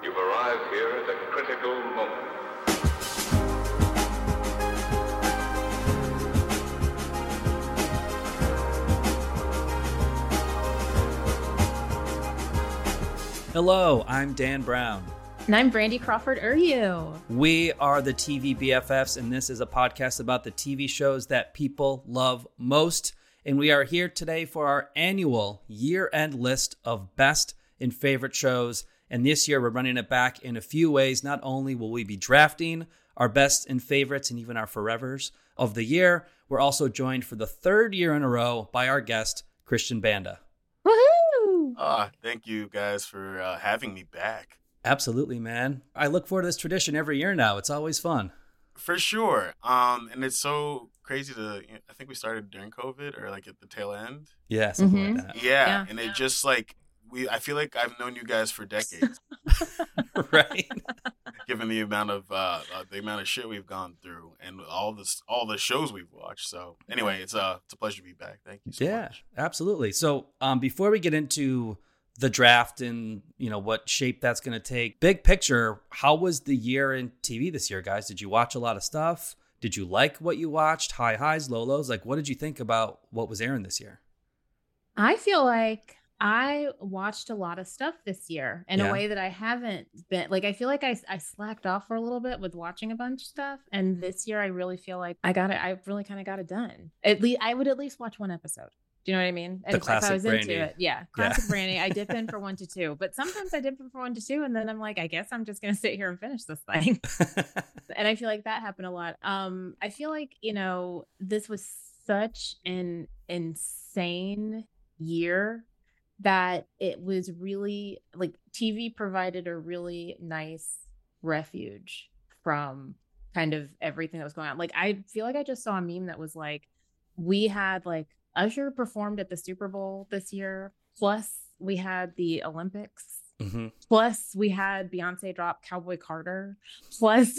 You've arrived here at a critical moment. Hello, I'm Dan Brown. And I'm Brandy Crawford Uryu. We are the TV BFFs, and this is a podcast about the TV shows that people love most. And we are here today for our annual year-end list of best and favorite shows. And this year, we're running it back in a few ways. Not only will we be drafting our best and favorites and even our forevers of the year, we're also joined for the third year in a row by our guest, Christian Banda. Woohoo! Thank you guys for having me back. Absolutely, man. I look forward to this tradition every year now. It's always fun. For sure. And it's so crazy I think we started during COVID or like at the tail end. Yeah, something like that. Yeah. And it just like, I feel like I've known you guys for decades. Right. Given the amount of shit we've gone through and all the shows we've watched. So anyway, it's a pleasure to be back. Thank you so much. Yeah, absolutely. So before we get into the draft and what shape that's going to take, big picture, how was the year in TV this year, guys? Did you watch a lot of stuff? Did you like what you watched? High highs, low lows? Like, what did you think about what was airing this year? I feel like I watched a lot of stuff this year in a way that I haven't been. Like, I feel like I slacked off for a little bit with watching a bunch of stuff. And this year, I really feel like I really kind of got it done. I would at least watch one episode. Do you know what I mean? And the classic if I was Brandy. into it, classic Brandy. I dip in for 1 to 2, but sometimes I dip in for 1 to 2, and then I'm like, I guess I'm just gonna sit here and finish this thing. And I feel like that happened a lot. I feel like this was such an insane year that it was really like TV provided a really nice refuge from kind of everything that was going on. Like, I feel like I just saw a meme that was like, we had like Usher performed at the Super Bowl this year, plus we had the Olympics, plus we had Beyonce drop Cowboy Carter, plus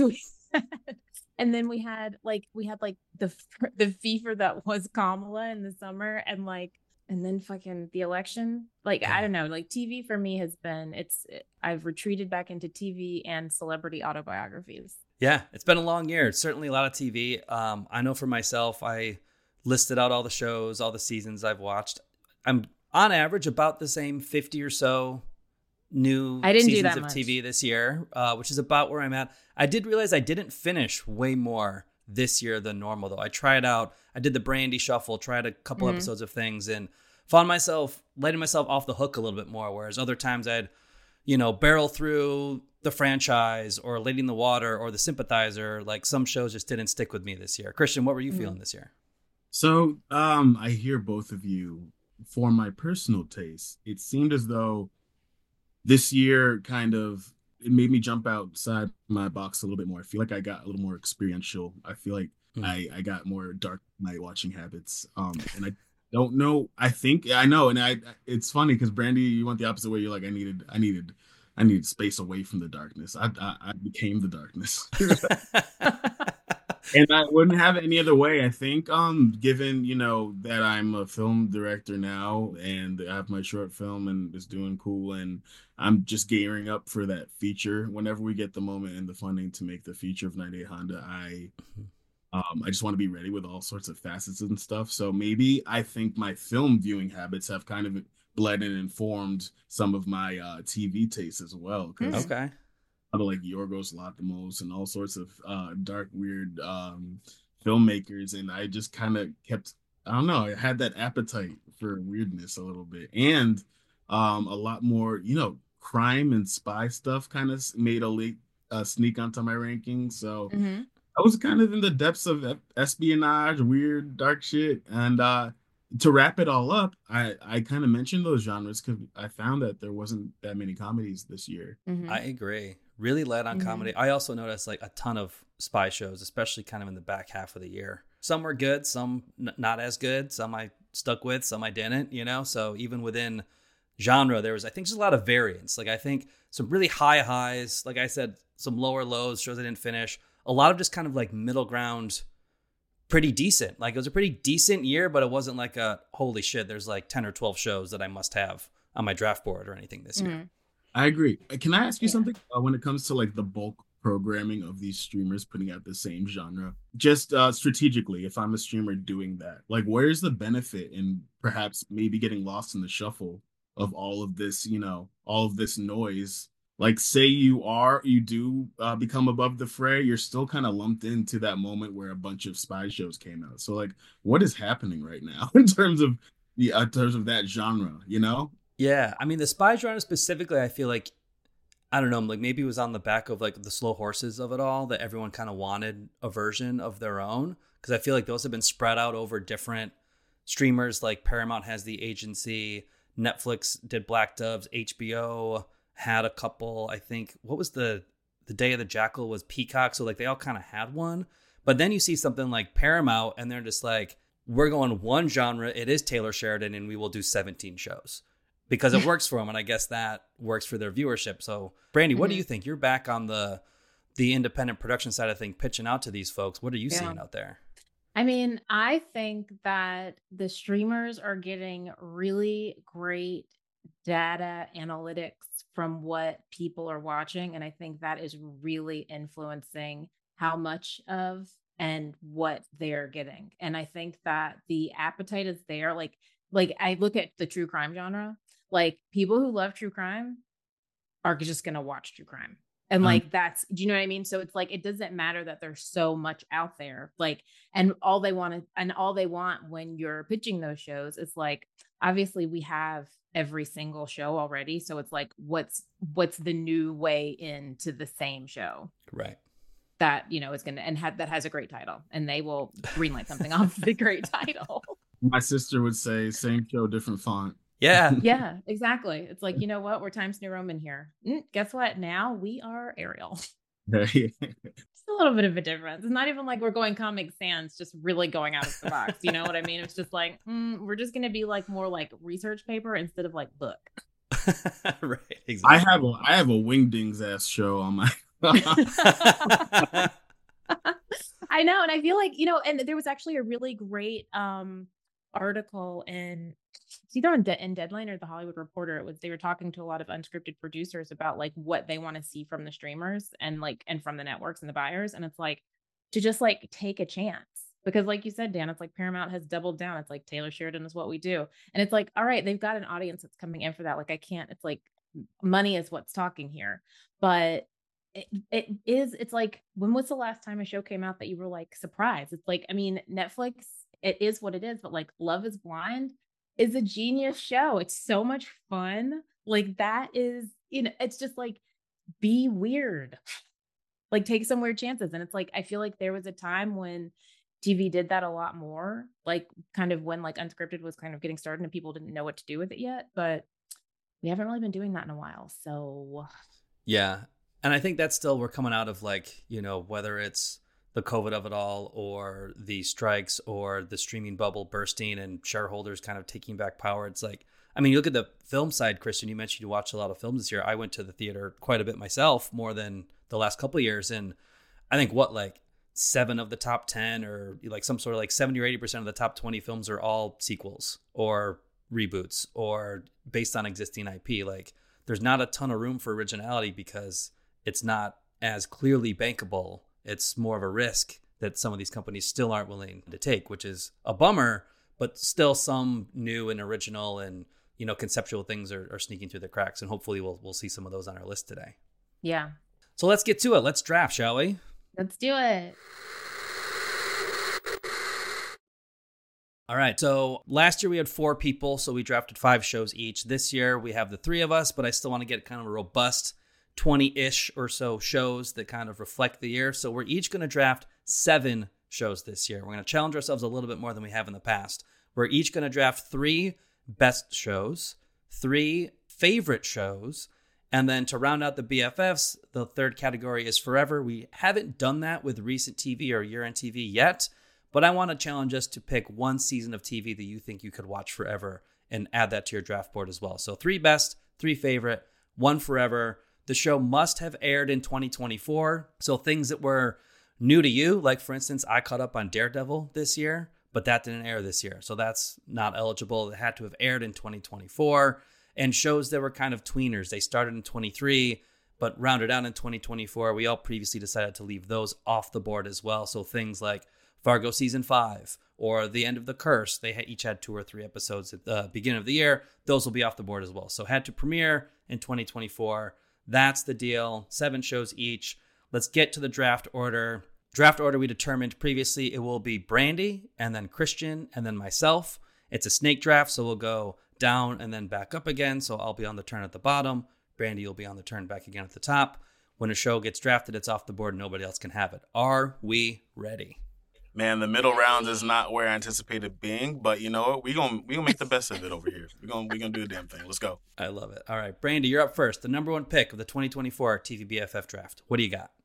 and then we had the fever that was Kamala in the summer, and then fucking the election. I don't know, like TV for me has been, I've retreated back into TV and celebrity autobiographies. Yeah, it's been a long year. It's certainly a lot of TV. I know for myself, I listed out all the shows, all the seasons I've watched. I'm on average about the same 50 or so new seasons of TV this year, which is about where I'm at. I did realize I didn't finish way more this year than normal, though. I tried out, I did the Brandy Shuffle, tried a couple episodes of things, and found myself letting myself off the hook a little bit more, whereas other times I'd, barrel through the franchise or Lady in the Water or The Sympathizer. Like, some shows just didn't stick with me this year. Christian, what were you feeling this year? So, I hear both of you. For my personal taste, it seemed as though this year it made me jump outside my box a little bit more. I feel like I got a little more experiential. I feel like I got more dark night watching habits. And I don't know. I know. And it's funny because Brandy, you went the opposite way. You're like, I needed space away from the darkness. I became the darkness. And I wouldn't have it any other way. I think, given, that I'm a film director now and I have my short film and it's doing cool, and I'm just gearing up for that feature. Whenever we get the moment and the funding to make the feature of 98 Honda, I just want to be ready with all sorts of facets and stuff. So maybe I think my film viewing habits have kind of bled and informed some of my TV tastes as well. Okay. Like Yorgos Lanthimos and all sorts of dark, weird filmmakers, and I just kind of kept, I don't know, I had that appetite for weirdness a little bit, and a lot more, crime and spy stuff kind of made a late sneak onto my ranking. So I was kind of in the depths of espionage, weird, dark shit, and to wrap it all up, I kind of mentioned those genres because I found that there wasn't that many comedies this year. I agree. Really led on comedy. I also noticed like a ton of spy shows, especially kind of in the back half of the year. Some were good, some not as good. Some I stuck with, some I didn't, So even within genre, there was, I think, just a lot of variance. Like, I think some really high highs, like I said, some lower lows, shows I didn't finish. A lot of just kind of like middle ground, pretty decent. Like, it was a pretty decent year, but it wasn't like a holy shit, there's like 10 or 12 shows that I must have on my draft board or anything this year. I agree. Can I ask you Yeah. something when it comes to like the bulk programming of these streamers putting out the same genre? Just strategically, if I'm a streamer doing that, like where's the benefit in perhaps maybe getting lost in the shuffle of all of this, all of this noise? Like, say you do become above the fray, you're still kind of lumped into that moment where a bunch of spy shows came out. So, like, what is happening right now in terms of that genre? You know? Yeah, I mean the spy genre specifically, I feel like I don't know, like maybe it was on the back of like the slow horses of it all that everyone kind of wanted a version of their own because I feel like those have been spread out over different streamers. Like Paramount has the agency, Netflix did Black Doves, HBO had a couple. I think what was the Day of the Jackal was Peacock, so like they all kind of had one. But then you see something like Paramount, and they're just like, we're going one genre. It is Taylor Sheridan, and we will do 17 shows because it works for them, and I guess that works for their viewership. So, Brandy, what do you think? You're back on the independent production side of things, pitching out to these folks. What are you seeing out there? I mean, I think that the streamers are getting really great data analytics from what people are watching. And I think that is really influencing how much of and what they're getting. And I think that the appetite is there. Like I look at the true crime genre, like people who love true crime are just going to watch true crime. And like, that's, do you know what I mean? So it's like, it doesn't matter that there's so much out there, like, and all they want when you're pitching those shows is like, obviously we have every single show already. So it's like, what's the new way into the same show? Right. That, is going to, that has a great title, and they will greenlight something off the great title. My sister would say same show, different font. Yeah. Yeah, exactly. It's like, you know what? We're Times New Roman here. Guess what? Now we are Arial. It's a little bit of a difference. It's not even like we're going Comic Sans, just really going out of the box. You know what I mean? It's just like, we're just going to be like more like research paper instead of like book. Right. Exactly. I have a Wingdings ass show on my. I know. And I feel like, and there was actually a really great article in Deadline or the Hollywood Reporter. They were talking to a lot of unscripted producers about like what they want to see from the streamers and from the networks and the buyers. And it's like to just like take a chance, because like you said, Dan, it's like Paramount has doubled down. It's like Taylor Sheridan is what we do. And it's like, all right, they've got an audience that's coming in for that. Like it's like money is what's talking here. But it's like, when was the last time a show came out that you were like surprised? It's like, I mean, Netflix, it is what it is, but like Love is Blind is a genius show. It's so much fun. Like that is, it's just like, be weird, like take some weird chances. And it's like, I feel like there was a time when TV did that a lot more, like kind of when like unscripted was kind of getting started and people didn't know what to do with it yet, but we haven't really been doing that in a while. So yeah. And I think that's still, we're coming out of like, whether it's the COVID of it all or the strikes or the streaming bubble bursting and shareholders kind of taking back power. It's like, I mean, you look at the film side, Christian, you mentioned you watched a lot of films this year. I went to the theater quite a bit myself, more than the last couple of years. And I think like 7 of the top 10 or like some sort of like 70 or 80% of the top 20 films are all sequels or reboots or based on existing IP. Like there's not a ton of room for originality because it's not as clearly bankable. It's more of a risk that some of these companies still aren't willing to take, which is a bummer, but still some new and original and, conceptual things are sneaking through the cracks. And hopefully we'll see some of those on our list today. Yeah. So let's get to it. Let's draft, shall we? Let's do it. All right. So last year we had 4 people, so we drafted 5 shows each. This year we have the 3 of us, but I still want to get kind of a robust 20-ish or so shows that kind of reflect the year. So we're each going to draft 7 shows this year. We're going to challenge ourselves a little bit more than we have in the past. We're each going to draft 3 best shows, 3 favorite shows, and then to round out the BFFs, the third category is forever. We haven't done that with recent TV or year-end TV yet, but I want to challenge us to pick one season of TV that you think you could watch forever and add that to your draft board as well. So 3 best, 3 favorite, 1 forever. The show must have aired in 2024. So things that were new to you, like for instance, I caught up on Daredevil this year, but that didn't air this year. So that's not eligible. It had to have aired in 2024. And shows that were kind of tweeners. They started in 23, but rounded out in 2024. We all previously decided to leave those off the board as well. So things like Fargo season 5 or The End of the Curse, they each had 2 or 3 episodes at the beginning of the year. Those will be off the board as well. So had to premiere in 2024. That's the deal. 7 shows each. Let's get to the draft order. Draft order we determined previously, it will be Brandy and then Christian and then myself. It's a snake draft, so we'll go down and then back up again. So I'll be on the turn at the bottom. Brandy will be on the turn back again at the top. When a show gets drafted, it's off the board. Nobody else can have it. Are we ready? Man, the middle rounds is not where I anticipated being, but you know what? We gonna make the best of it over here. We gonna do the damn thing. Let's go. I love it. All right, Brandy, you're up first. The number 1 pick of the 2024 TVBFF draft. What do you got?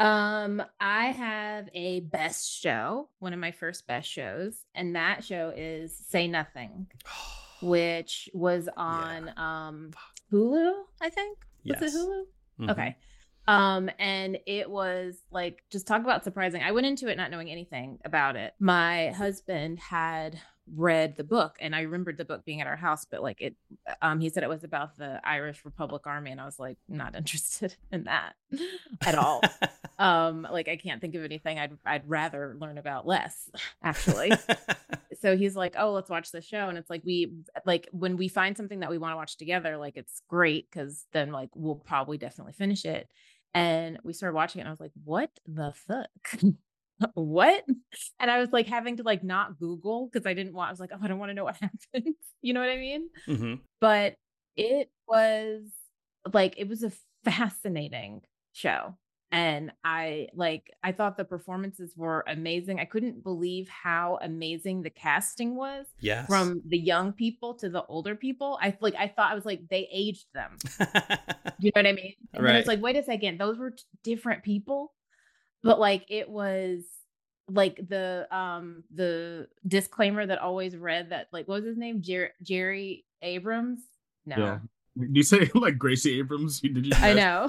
I have a best show, one of my first best shows, and that show is Say Nothing, which was on Hulu, I think. Was it Hulu? Mm-hmm. Okay. And it was like, just talk about surprising. I went into it not knowing anything about it. My husband had read the book, and I remembered the book being at our house, but like he said it was about the Irish Republic Army, and I was like, not interested in that at all. Like I can't think of anything I'd rather learn about less, actually. So he's like, oh, let's watch the show. And it's like, when we find something that we want to watch together, like it's great, because then like we'll probably definitely finish it. And we started watching it, and I was like, what the fuck? What? And I was like having to like not Google, because I was like, oh, I don't want to know what happens. You know what I mean? Mm-hmm. But it was a fascinating show. And I thought the performances were amazing. I couldn't believe how amazing the casting was. Yes. From the young people to the older people. I thought, I was like, they aged them. You know what I mean? And then it's like, wait a second, those were different people. But like, it was like the disclaimer that always read that, like, what was his name? Jerry Abrams? No. Yeah. Did you say like Gracie Abrams? Did you? I know.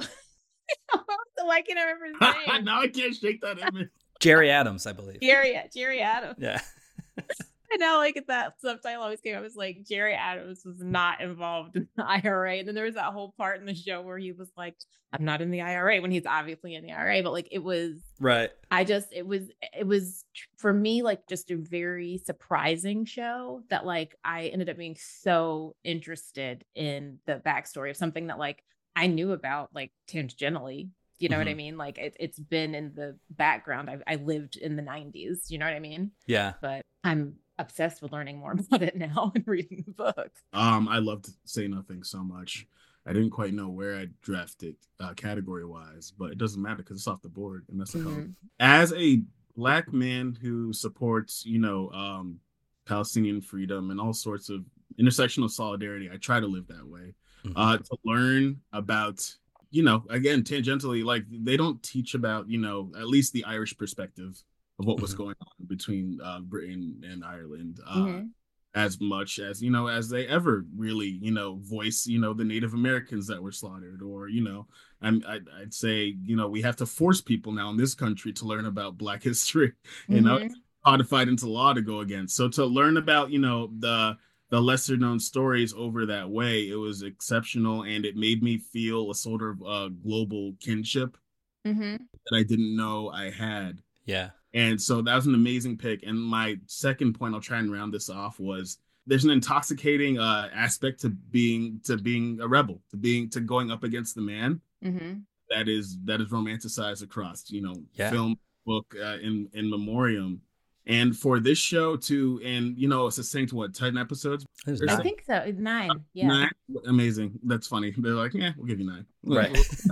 Why can't I remember his name? Now I can't shake that image. Jerry Adams, I believe. Jerry Adams. Yeah. I know, like that subtitle always came up. It was like Jerry Adams was not involved in the IRA. And then there was that whole part in the show where he was like, I'm not in the IRA, when he's obviously in the IRA. But like, it was right. It was for me, like just a very surprising show that like I ended up being so interested in the backstory of something that like I knew about like tangentially. You know what I mean? Like it's been in the background. I lived in the 90s. You know what I mean? Yeah. But I'm obsessed with learning more about it now and reading the book. I loved Say Nothing so much. I didn't quite know where I'd draft it category wise, but it doesn't matter because it's off the board, and that's as a Black man who supports, Palestinian freedom and all sorts of intersectional solidarity. I try to live that way. To learn about, again, tangentially, like they don't teach about, at least the Irish perspective of what was going on between Britain and Ireland as much as, as they ever really, voice, the Native Americans that were slaughtered, or, I'd say, we have to force people now in this country to learn about Black history, codified into law to go against. So to learn about, the lesser known stories over that way, it was exceptional, and it made me feel a sort of global kinship that I didn't know I had. Yeah. And so that was an amazing pick. And my second point, I'll try and round this off, was there's an intoxicating aspect to being a rebel, to going up against the man that is romanticized across, film, book, in memoriam. And for this show it's succinct, 10 episodes? I think so. 9. Yeah. 9? Amazing. That's funny. They're like, yeah, we'll give you 9. Right.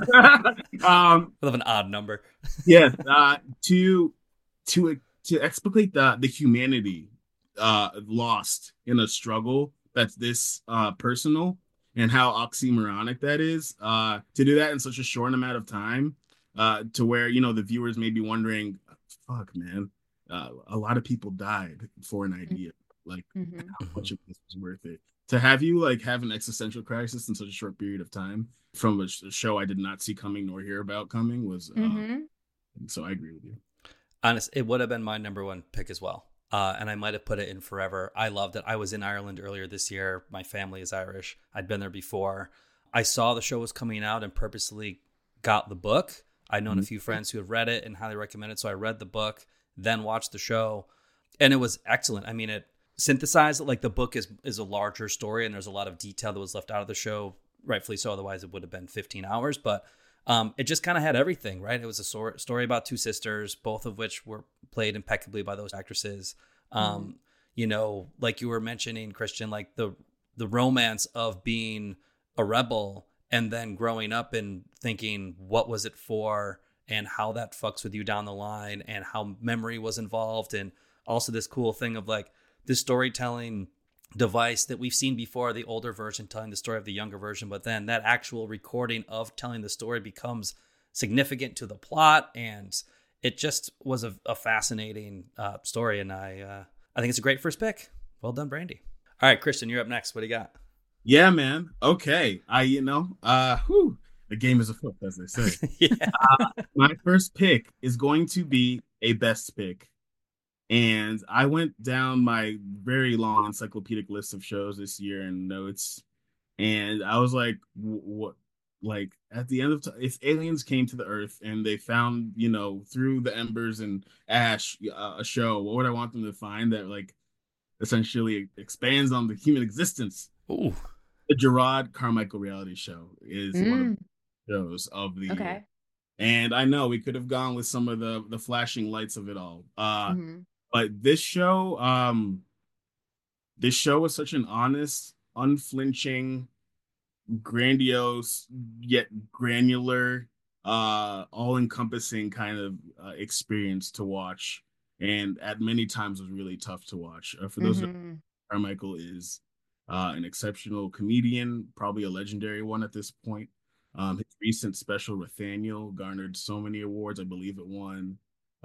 We'll have an odd number. Yeah. To explicate the humanity lost in a struggle that's this personal, and how oxymoronic that is, to do that in such a short amount of time, to where, the viewers may be wondering, fuck, man. A lot of people died for an idea. Like, how much of this was worth it? To have you like have an existential crisis in such a short period of time from a show I did not see coming nor hear about coming was. So I agree with you. Honest, it would have been my number 1 pick as well. and I might have put it in forever. I loved it. I was in Ireland earlier this year. My family is Irish. I'd been there before. I saw the show was coming out and purposely got the book. I'd known a few friends who have read it and highly recommend it. So I read the book, then watched the show, and it was excellent. I mean, it synthesized it. Like, the book is a larger story, and there's a lot of detail that was left out of the show, rightfully so. Otherwise, it would have been 15 hours. But it just kind of had everything, right? It was a story about two sisters, both of which were played impeccably by those actresses. You know, like you were mentioning, Christian, like the romance of being a rebel and then growing up and thinking, what was it for, and how that fucks with you down the line, and how memory was involved. And also this cool thing of like this storytelling device that we've seen before, the older version telling the story of the younger version, but then that actual recording of telling the story becomes significant to the plot. And it just was a fascinating story. And I think it's a great first pick. Well done, Brandy. All right, Christian, you're up next. What do you got? Yeah, man. Okay. The game is afoot, as they say. Yeah. My first pick is going to be a best pick. And I went down my very long encyclopedic list of shows this year and notes. And I was like, what? Like, at the end of time, if aliens came to the Earth and they found, you know, through the embers and ash, a show, what would I want them to find that, like, essentially expands on the human existence? Ooh. The Gerard Carmichael reality show is one of the shows of the year. And I know we could have gone with some of the flashing lights of it all. But this show was such an honest, unflinching, grandiose, yet granular, all-encompassing kind of experience to watch. And at many times was really tough to watch. For those who know, Carmichael is an exceptional comedian, probably a legendary one at this point. His recent special, Nathaniel, garnered so many awards. I believe it won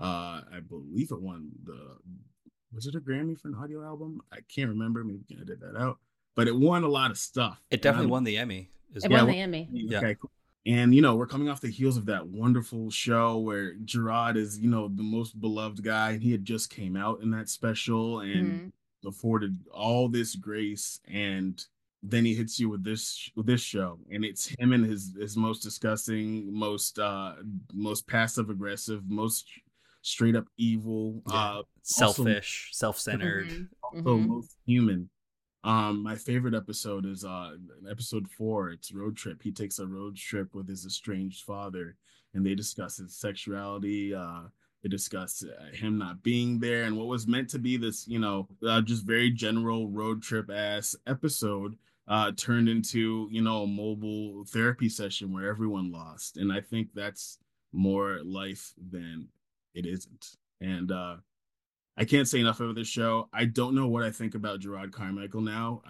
was it a Grammy for an audio album? I can't remember. Maybe we can edit that out. But it won a lot of stuff. It definitely won the Emmy. It won the Emmy. Okay, cool. And, you know, we're coming off the heels of that wonderful show where Gerard is, you know, the most beloved guy. And he had just came out in that special and afforded all this grace. And then he hits you with this show. And it's him and his most disgusting, most passive aggressive, most straight up evil, selfish, self-centered, also most human. My favorite episode is episode 4. It's Road Trip. He takes a road trip with his estranged father, and they discuss his sexuality. They discuss him not being there, and what was meant to be this, you know, just very general road trip ass episode turned into, you know, a mobile therapy session where everyone lost. And I think that's more life than it isn't. And I can't say enough of this show. I don't know what I think about Gerard Carmichael now.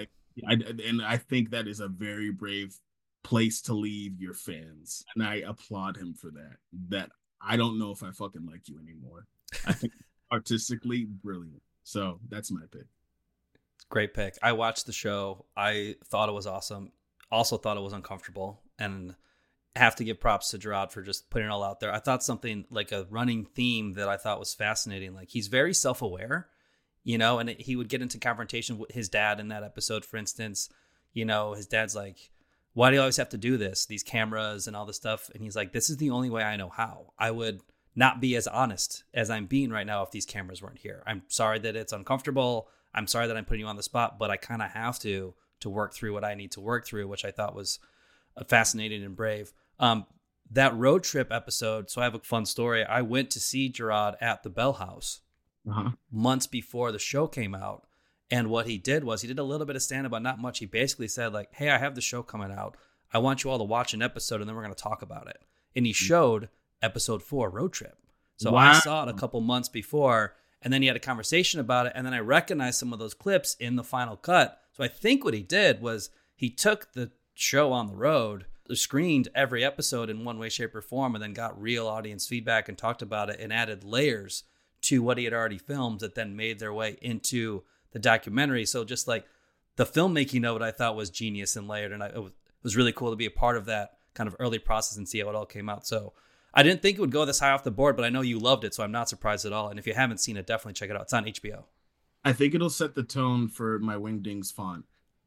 And I think that is a very brave place to leave your fans. And I applaud him for that. That I don't know if I fucking like you anymore. I think artistically brilliant. So that's my pick. Great pick. I watched the show. I thought it was awesome. Also thought it was uncomfortable. And have to give props to Gerard for just putting it all out there. I thought something like a running theme that I thought was fascinating. Like, he's very self-aware, you know, and he would get into confrontation with his dad in that episode, for instance. You know, his dad's like, why do you always have to do this? These cameras and all this stuff. And he's like, this is the only way I know how. I would not be as honest as I'm being right now if these cameras weren't here. I'm sorry that it's uncomfortable. I'm sorry that I'm putting you on the spot, but I kind of have to work through what I need to work through, which I thought was fascinating and brave. That road trip episode. So I have a fun story. I went to see Gerard at the Bell House months before the show came out. And what he did was he did a little bit of stand-up, but not much. He basically said, like, hey, I have the show coming out. I want you all to watch an episode and then we're going to talk about it. And he showed episode 4, Road Trip. So I saw it a couple months before, and then he had a conversation about it. And then I recognized some of those clips in the final cut. So I think what he did was he took the show on the road, screened every episode in one way, shape, or form, and then got real audience feedback and talked about it and added layers to what he had already filmed that then made their way into the documentary. So just like the filmmaking of it, I thought was genius and layered. And it was really cool to be a part of that kind of early process and see how it all came out. So I didn't think it would go this high off the board, but I know you loved it, so I'm not surprised at all. And if you haven't seen it, definitely check it out. It's on HBO. I think it'll set the tone for my Wingdings font.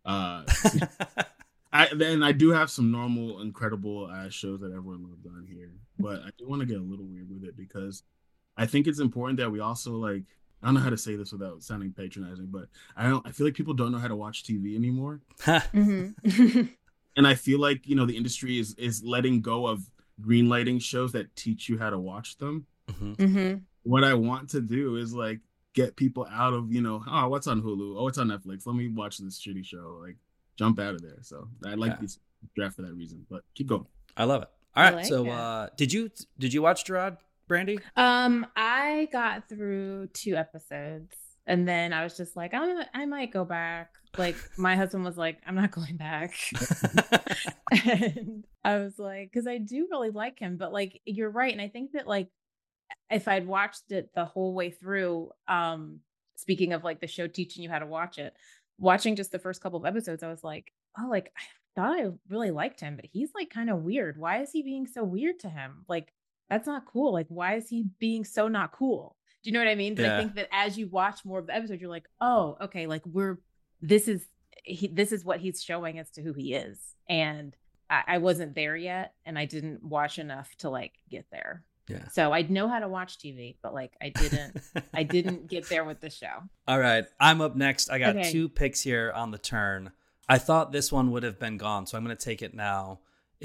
I do have some normal, incredible shows that everyone loved on here, but I do want to get a little weird with it because I think it's important that we also like. I don't know how to say this without sounding patronizing, but I feel like people don't know how to watch TV anymore, Mm-hmm. and I feel like the industry is letting go of greenlighting shows that teach you how to watch them. Mm-hmm. What I want to do is like get people out of oh, what's on Hulu, oh, it's on Netflix, let me watch this shitty show, like jump out of there. So I like this draft for that reason, but keep going. I love it. All right, like so did you watch Gerard, Brandy? I got through 2 episodes and then I was just like, I might go back. Like my husband was like, I'm not going back. And I was like, because I do really like him, but like you're right. And I think that like if I'd watched it the whole way through, speaking of like the show teaching you how to watch it, watching just the first couple of episodes, I was like, oh, like I thought I really liked him, but he's like kind of weird. Why is he being so weird to him? Like, that's not cool. Like, why is he being so not cool? Do you know what I mean? But I think that as you watch more of the episode, you're like, oh, okay, like this is what he's showing as to who he is. And I wasn't there yet, and I didn't watch enough to like get there. Yeah. So I know how to watch TV, but like I didn't get there with the show. All right, I'm up next. I got 2 picks here on the turn. I thought this one would have been gone, so I'm going to take it now.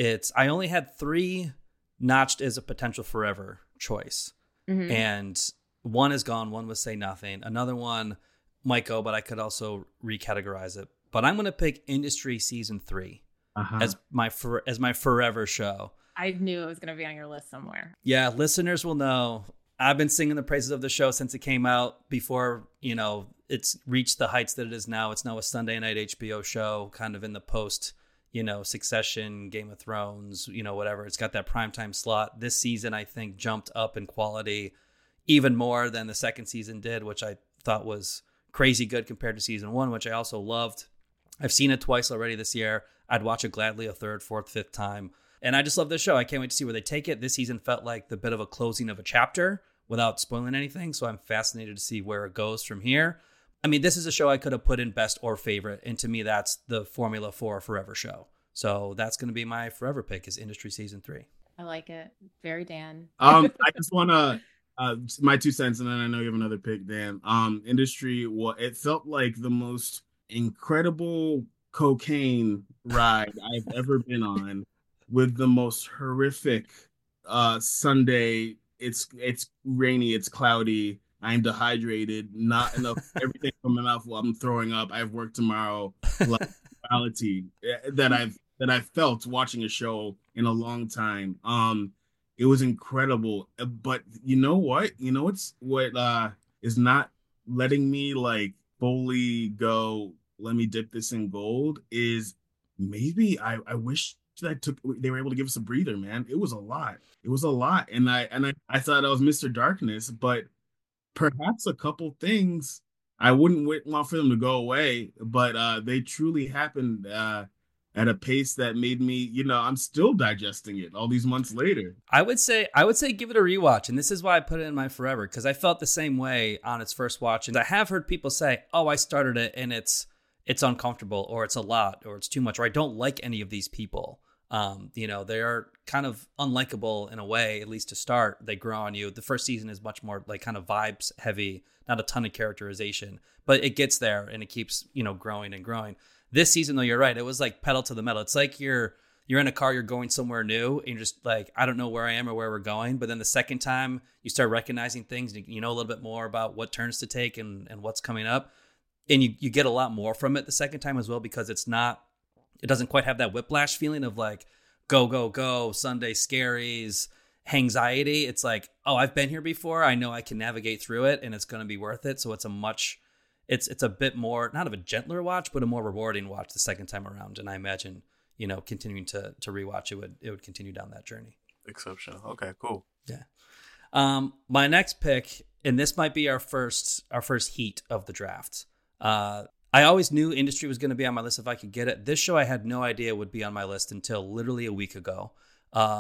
I only had 3 notched as a potential forever choice. Mm-hmm. And one is gone. One was Say Nothing. Another one might go, but I could also recategorize it. But I'm going to pick Industry Season 3 as my forever show. I knew it was going to be on your list somewhere. Yeah, listeners will know. I've been singing the praises of the show since it came out, before, it's reached the heights that it is now. It's now a Sunday night HBO show, kind of in the post, Succession, Game of Thrones, whatever. It's got that primetime slot. This season, I think, jumped up in quality even more than the second season did, which I thought was crazy good compared to season 1, which I also loved. I've seen it twice already this year. I'd watch it gladly a 3rd, 4th, 5th time. And I just love this show. I can't wait to see where they take it. This season felt like the bit of a closing of a chapter without spoiling anything. So I'm fascinated to see where it goes from here. I mean, this is a show I could have put in best or favorite. And to me, that's the formula for a forever show. So that's going to be my forever pick, is Industry Season 3. I like it. Very Dan. I just want to, my 2 cents, and then I know you have another pick, Dan. Industry, it felt like the most incredible cocaine ride I've ever been on, with the most horrific Sunday. It's rainy, it's cloudy, I'm dehydrated, not enough everything from my mouth while I'm throwing up. I have work tomorrow. Like, reality that I've felt watching a show in a long time. It was incredible. But you know what? What is not letting me like fully go, let me dip this in gold, is maybe I wish that they were able to give us a breather, man. It was a lot. And I thought I was Mr. Darkness, but perhaps a couple things I wouldn't want for them to go away, but they truly happened at a pace that made me, I'm still digesting it all these months later. I would say give it a rewatch, and this is why I put it in my forever, because I felt the same way on its first watch, and I have heard people say, "Oh, I started it and it's uncomfortable, or it's a lot, or it's too much, or I don't like any of these people." They are kind of unlikable in a way, at least to start. They grow on you. The first season is much more like kind of vibes heavy, not a ton of characterization, but it gets there and it keeps, growing and growing. This season, though, you're right. It was like pedal to the metal. It's like you're in a car, you're going somewhere new, and you're just like, I don't know where I am or where we're going. But then the second time you start recognizing things, you know a little bit more about what turns to take and what's coming up. And you get a lot more from it the second time as well, because it doesn't quite have that whiplash feeling of like, go, go, go, Sunday scaries, anxiety. It's like, oh, I've been here before. I know I can navigate through it, and it's going to be worth it. So it's a bit more, not of a gentler watch, but a more rewarding watch the second time around. And I imagine, continuing to rewatch it would continue down that journey. Exceptional. Okay, cool. Yeah. My next pick, and this might be our first heat of the draft. I always knew Industry was going to be on my list if I could get it. This show I had no idea would be on my list until literally a week ago.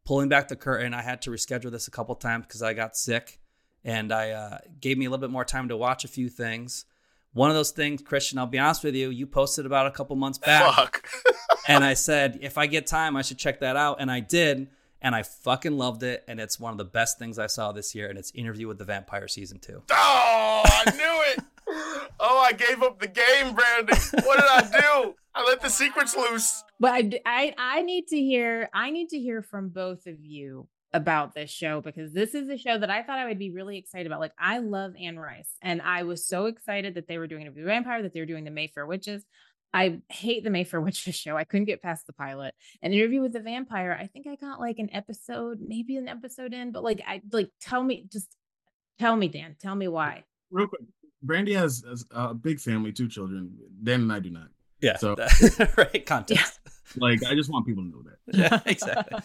pulling back the curtain, I had to reschedule this a couple times because I got sick, and I gave me a little bit more time to watch a few things. One of those things, Christian, I'll be honest with you, you posted about a couple months back. Fuck. And I said, if I get time, I should check that out. And I did. And I fucking loved it. And it's one of the best things I saw this year. And it's Interview with the Vampire Season 2. Oh, I knew it. Oh, I gave up the game, Brandon. What did I do? I let the secrets loose. But I need to hear from both of you about this show, because this is a show that I thought I would be really excited about. Like, I love Anne Rice, and I was so excited that they were doing Interview with the Vampire, that they were doing the Mayfair Witches. I hate the Mayfair Witches show. I couldn't get past the pilot. And Interview with the Vampire, I think I got like maybe an episode in, but tell me, Dan, tell me why. Real quick, Brandy has a big family, 2 children. Dan and I do not. Yeah. So, right. Context. Yeah. like, I just want people to know that. Yeah, exactly.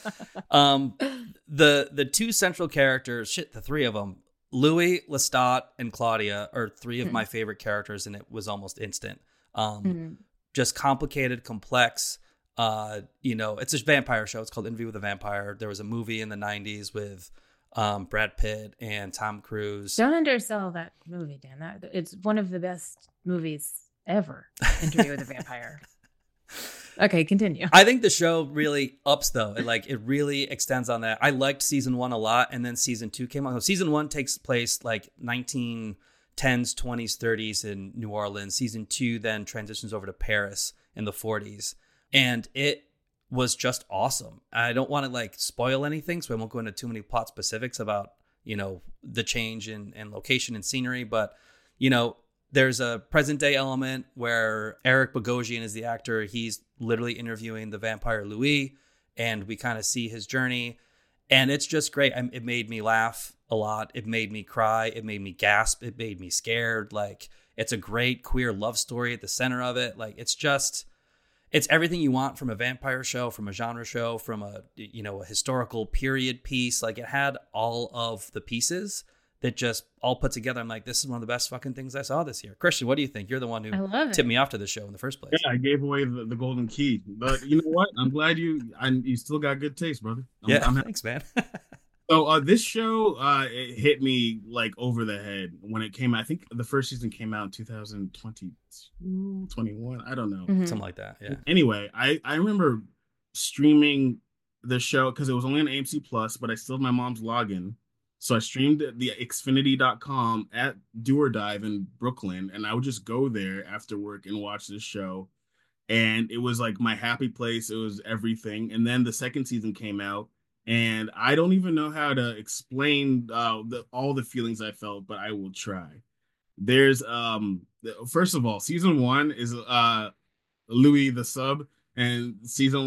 The 2 central characters, the 3 of them, Louis, Lestat, and Claudia, are 3 of my favorite characters, and it was almost instant. Just complicated, complex. It's a vampire show. It's called Interview with a Vampire. There was a movie in the 90s with Brad Pitt and Tom Cruise. Don't undersell that movie, Dan. It's one of the best movies ever. Interview with a Vampire. Okay, continue. I think the show really ups, though. It really extends on that. I liked season 1 a lot, and then season 2 came on. So season 1 takes place like 1910s, 20s, 30s in New Orleans. Season 2 then transitions over to Paris in the 40s, and it was just awesome. I don't want to spoil anything, so I won't go into too many plot specifics about the change in location and scenery, but there's a present day element where Eric Bogosian is the actor. He's literally interviewing the vampire Louis, and we kind of see his journey, and it's just great. It made me laugh a lot. It made me cry. It made me gasp. It made me scared. It's a great queer love story at the center of it. It's everything you want from a vampire show, from a genre show, from a historical period piece. It had all of the pieces that just all put together. I'm like, this is one of the best fucking things I saw this year. Christian, what do you think? You're the one who tipped me off to the show in the first place. Yeah, I gave away the golden key. But you know what? I'm glad you still got good taste, brother. Thanks, man. So this show, it hit me over the head when it came out. I think the first season came out in 2022, 21. I don't know. Mm-hmm. Something like that, yeah. Anyway, I remember streaming the show because it was only on AMC Plus, but I still have my mom's login. So I streamed the Xfinity.com at Do or Dive in Brooklyn, and I would just go there after work and watch this show. And it was my happy place. It was everything. And then the second season came out, and I don't even know how to explain all the feelings I felt, but I will try. There's first of all, season 1 is Louis the sub, and season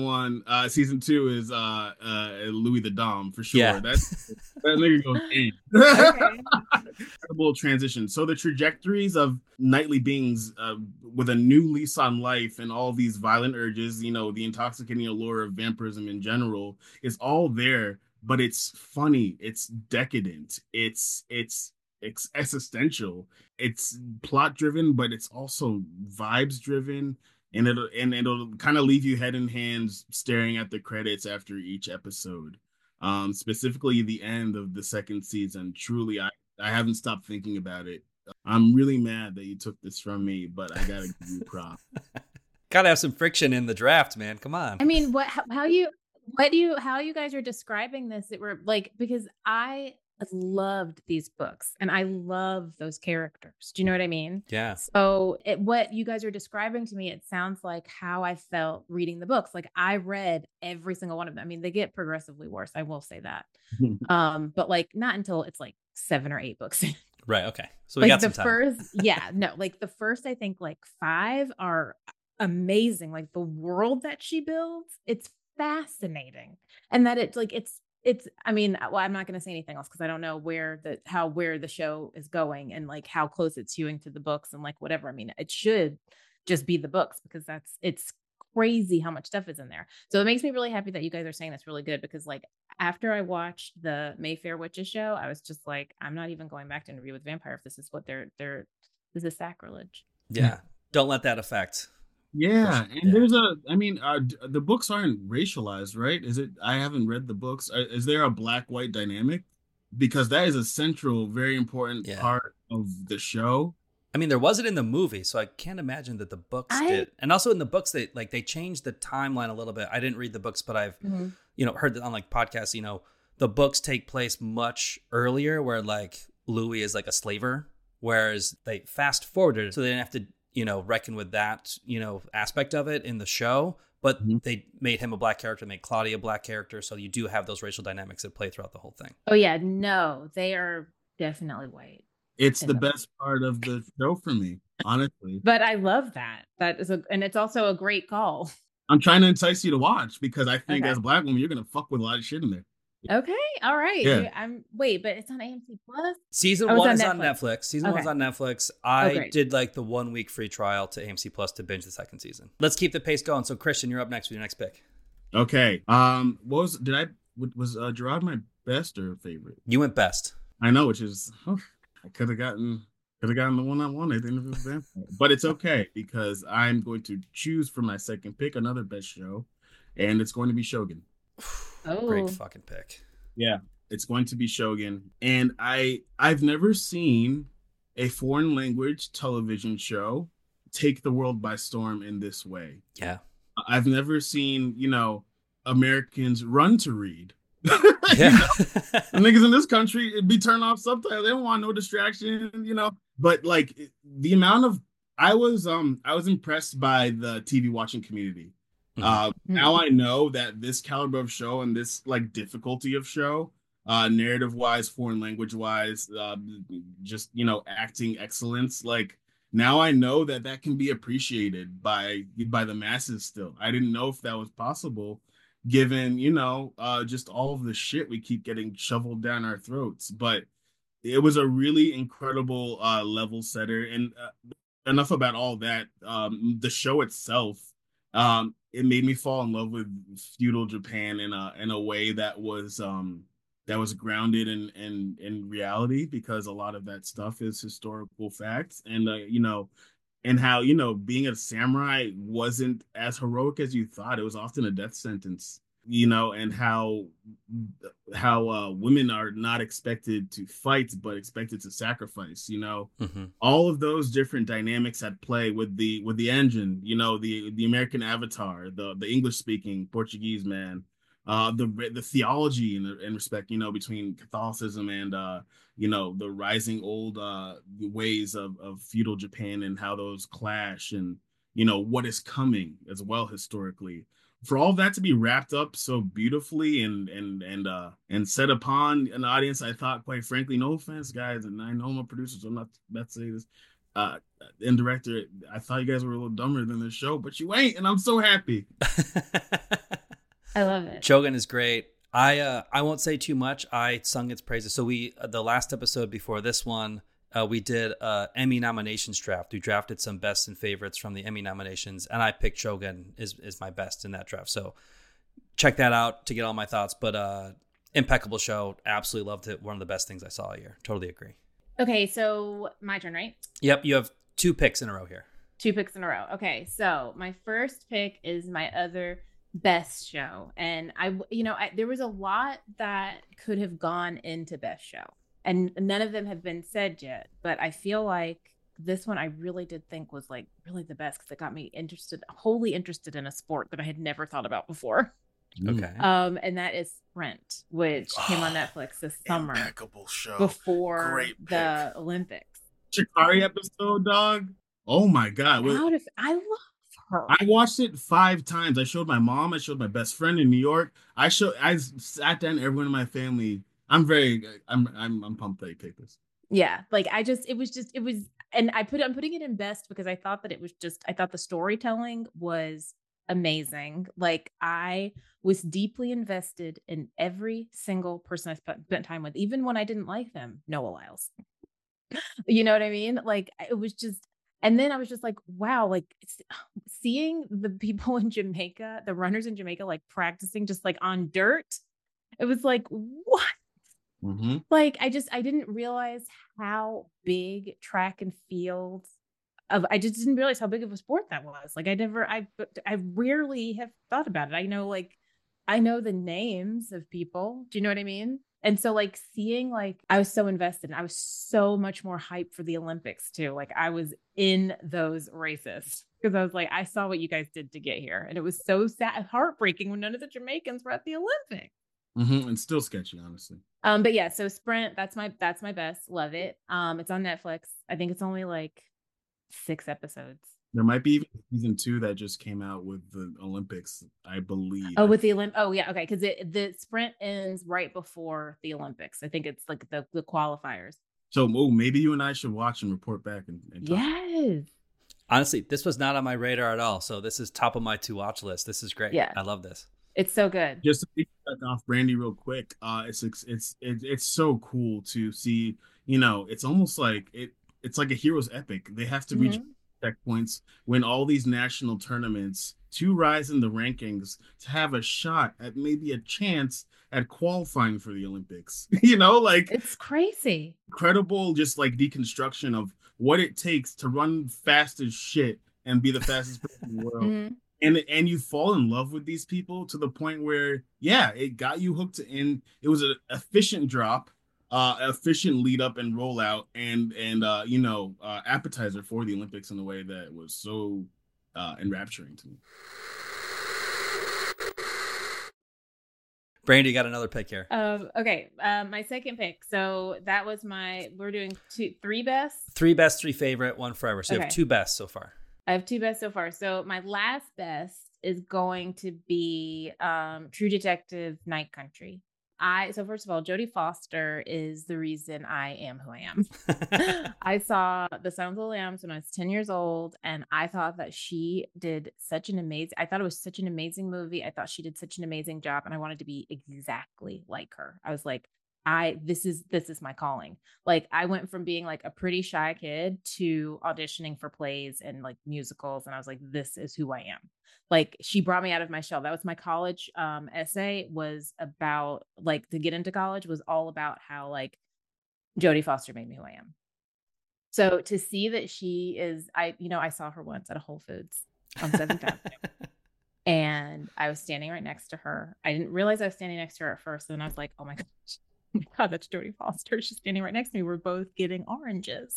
2 is Louis the Dom for sure. Yeah. That nigga goes in. Okay. Incredible transition. So the trajectories of nightly beings with a new lease on life and all these violent urges, the intoxicating allure of vampirism in general is all there, but it's funny, it's decadent, it's existential, it's plot driven, but it's also vibes driven. And it'll kind of leave you head in hands staring at the credits after each episode. Specifically the end of the second season. Truly, I haven't stopped thinking about it. I'm really mad that you took this from me, but I gotta give you props. Gotta have some friction in the draft, man. Come on. I mean, how you guys are describing this? It were because I loved these books and I love those characters. Do you know what I mean? Yeah. So what you guys are describing to me, it sounds like how I felt reading the books. I read every single one of them. I mean, they get progressively worse. I will say that. But not until it's 7 or 8 books in. Right. Okay. So we got some time. The first, I think 5 are amazing. The world that she builds, it's fascinating. And that I mean, well, I'm not going to say anything else because I don't know where the show is going and how close it's hewing to the books and whatever. I mean, it should just be the books because it's crazy how much stuff is in there. So it makes me really happy that you guys are saying that's really good because after I watched the Mayfair Witches show, I was just I'm not even going back to Interview with Vampire if this is what this is sacrilege. Yeah. Don't let that affect Yeah, and Yeah. there's the books aren't racialized, right? Is it? I haven't read the books. Is there a black-white dynamic? Because that is a central, very important Yeah. part of the show. I mean, there wasn't in the movie, so I can't imagine that the books I did. And also in the books, they changed the timeline a little bit. I didn't read the books, but I've Mhm. heard that on like podcasts. The books take place much earlier, where like Louis is like a slaver, whereas they fast forwarded, so they didn't have to reckon with that aspect of it in the show. But Mhm. they made him a black character, made Claudia a black character, so you do have those racial dynamics that play throughout the whole thing. Oh yeah, no, they are definitely white It's in the the best part of the show for me, honestly. But I love that. And it's also a great call. I'm trying to entice you to watch because I think Okay. as a black woman, you're gonna fuck with a lot of shit in there. Okay. All right. Yeah. Wait, but it's on AMC Plus. Season Oh, it's one on is on Netflix. Netflix. Season Okay. one's on Netflix. I great. did like the 1 week free trial to AMC Plus to binge the second season. Let's keep the pace going. So Christian, you're up next with your next pick. Okay. Was Gerard my best or favorite? You went best. I know, which is I could have gotten the one I wanted at the end of this vampire. But it's okay because I'm going to choose for my second pick another best show, and it's going to be Shogun. Oh, Great fucking pick. Yeah, it's going to be Shogun, and I've never seen a foreign language television show take the world by storm in this way. Yeah. I've never seen, Americans run to read. Yeah. The niggas in this country, it'd be turn off subtitles. They don't want no distraction, But like the amount of I was impressed by the TV watching community. Now I know that this caliber of show and this like difficulty of show, narrative wise, foreign language wise, just acting excellence, like now I know that can be appreciated by the masses still. I didn't know if that was possible given just all of the shit we keep getting shoveled down our throats. But it was a really incredible level setter. And enough about all that. The show itself, it made me fall in love with feudal Japan in a way that was grounded in reality, because a lot of that stuff is historical facts. And and how being a samurai wasn't as heroic as you thought. It was often a death sentence, and how women are not expected to fight but expected to sacrifice. All of those different dynamics at play with the engine, the American avatar, the English speaking Portuguese man, the theology and respect, between Catholicism and the rising old ways of feudal Japan, and how those clash, and what is coming as well historically. For all that to be wrapped up so beautifully and set upon an audience, I thought, quite frankly, no offense, guys, and I know I'm a producer, so I'm not about to say this, and director, I thought you guys were a little dumber than this show, but you ain't, and I'm so happy. I love it. Shogun is great. I won't say too much. I sung its praises. So the last episode before this one, we did Emmy nominations draft. We drafted some best and favorites from the Emmy nominations, and I picked Shogun is my best in that draft. So check that out to get all my thoughts. But impeccable show. Absolutely loved it. One of the best things I saw all year. Totally agree. Okay, so my turn, right? Yep, you have 2 picks in a row here. 2 picks in a row. Okay, so my first pick is my other best show, and there was a lot that could have gone into best show, and none of them have been said yet, but I feel like this one I really did think was like really the best, because it got me wholly interested in a sport that I had never thought about before. Okay. And that is Sprint, which came on Netflix this summer, Impeccable show before Great the pick. Olympics. Shikari episode, dog. Oh my god. I love her. I watched it 5 times. I showed my mom. I showed my best friend in New York. I sat down everyone in my family. I'm pumped that you picked this. Yeah, like and I'm putting it in best because I thought that I thought the storytelling was amazing. Like I was deeply invested in every single person I spent time with, even when I didn't like them. Noah Lyles. You know what I mean? Like it was just. And then I was just like, wow, like seeing the people in Jamaica, the runners in Jamaica, like practicing just like on dirt. It was like, what? Mm-hmm. Like, I didn't realize how big track and field I just didn't realize how big of a sport that was. Like I rarely have thought about it. I know the names of people. Do you know what I mean? And so like seeing, like, I was so invested. I was so much more hyped for the Olympics too. Like I was in those races because I was like, I saw what you guys did to get here. And it was so sad, heartbreaking when none of the Jamaicans were at the Olympics. And still sketchy, honestly. But yeah, so Sprint, that's my best. Love it. It's on Netflix. I think it's only like 6 episodes. There might be even season 2 that just came out with the Olympics, I believe. Oh, with the Olympics. Oh, yeah. Okay. Because the sprint ends right before the Olympics. I think it's like the qualifiers. So maybe you and I should watch and report back and talk. Yes. Honestly, this was not on my radar at all. So this is top of my to watch list. This is great. Yeah. I love this. It's so good. Just to piggyback off Brandy real quick, it's so cool to see. It's almost like it's like a hero's epic. They have to reach checkpoints, win all these national tournaments to rise in the rankings, to have a shot at maybe a chance at qualifying for the Olympics. Like, it's crazy. Incredible, just like deconstruction of what it takes to run fast as shit and be the fastest person in the world. And you fall in love with these people to the point where, yeah, it got you hooked in. It was an efficient drop, efficient lead up and rollout, and appetizer for the Olympics in a way that was so enrapturing to me. Brandy, you got another pick here. Okay. My second pick. So that was we're doing 3 best. 3 best, 3 favorite, 1 forever. So you have 2 best so far. I have 2 best so far. So my last best is going to be True Detective Night Country. So first of all, Jodie Foster is the reason I am who I am. I saw The Silence of the Lambs when I was 10 years old, and I thought that she did I thought it was such an amazing movie. I thought she did such an amazing job, and I wanted to be exactly like her. I was like, this is my calling. Like, I went from being like a pretty shy kid to auditioning for plays and like musicals, and I was like, this is who I am. Like, she brought me out of my shell. That was my college essay, was about, like, to get into college was all about how like Jodie Foster made me who I am. So to see that she is, I saw her once at a Whole Foods on 7th Avenue. And I was standing right next to her. I didn't realize I was standing next to her at first. And then I was like, oh my God, that's Jodie Foster. She's standing right next to me. We're both getting oranges.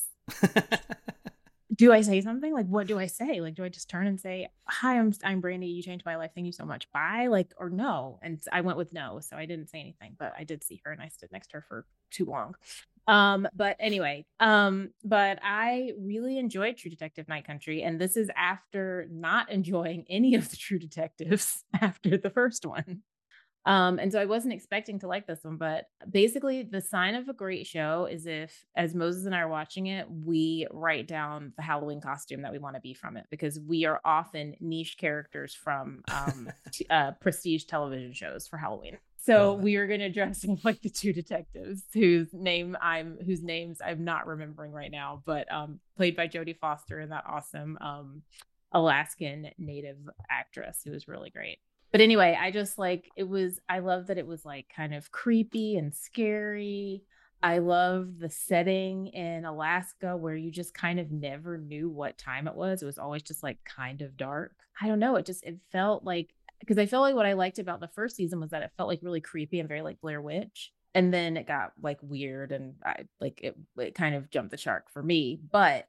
Do I say something? Like, what do I say? Like, do I just turn and say, hi, I'm Brandy. You changed my life. Thank you so much. Bye. Like, or no. And I went with no. So I didn't say anything, but I did see her and I stood next to her for too long. But anyway, but I really enjoyed True Detective Night Country. And this is after not enjoying any of the True Detectives after the first one. And so I wasn't expecting to like this one, but basically the sign of a great show is if, as Moses and I are watching it, we write down the Halloween costume that we want to be from it, because we are often niche characters from prestige television shows for Halloween. So we are going to dress like the 2 detectives whose names I'm not remembering right now, but played by Jodie Foster and that awesome Alaskan native actress who was really great. But anyway, I just like, I love that it was like kind of creepy and scary. I love the setting in Alaska where you just kind of never knew what time it was. It was always just like kind of dark. I don't know. It felt like, because I felt like what I liked about the first season was that it felt like really creepy and very like Blair Witch. And then it got like weird and it kind of jumped the shark for me. But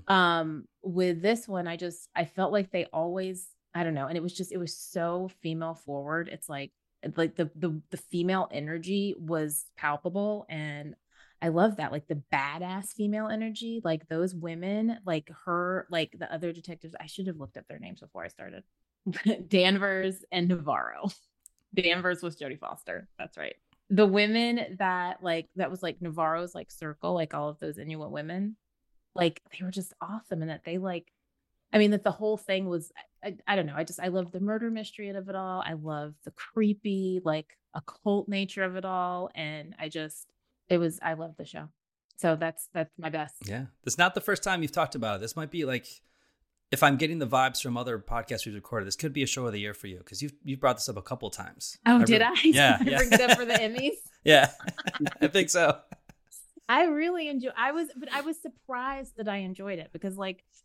with this one, I felt like they always, I don't know. And it was so female forward. It's like the female energy was palpable. And I love that, like the badass female energy, like those women, like her, like the other detectives. I should have looked up their names before I started. Danvers and Navarro. Danvers was Jodie Foster. That's right. The women that was like Navarro's like circle, like all of those Inuit women, like they were just awesome. And that they that the whole thing was, I don't know. I love the murder mystery of it all. I love the creepy, like occult nature of it all. And I love the show. So that's my best. Yeah. That's not the first time you've talked about it. This might be like, if I'm getting the vibes from other podcasts we've recorded, this could be a show of the year for you, because you've brought this up a couple of times. Oh, did I? Yeah. I bring it up for the Emmys? Yeah, I think so. I really enjoy. I was surprised that I enjoyed it, because like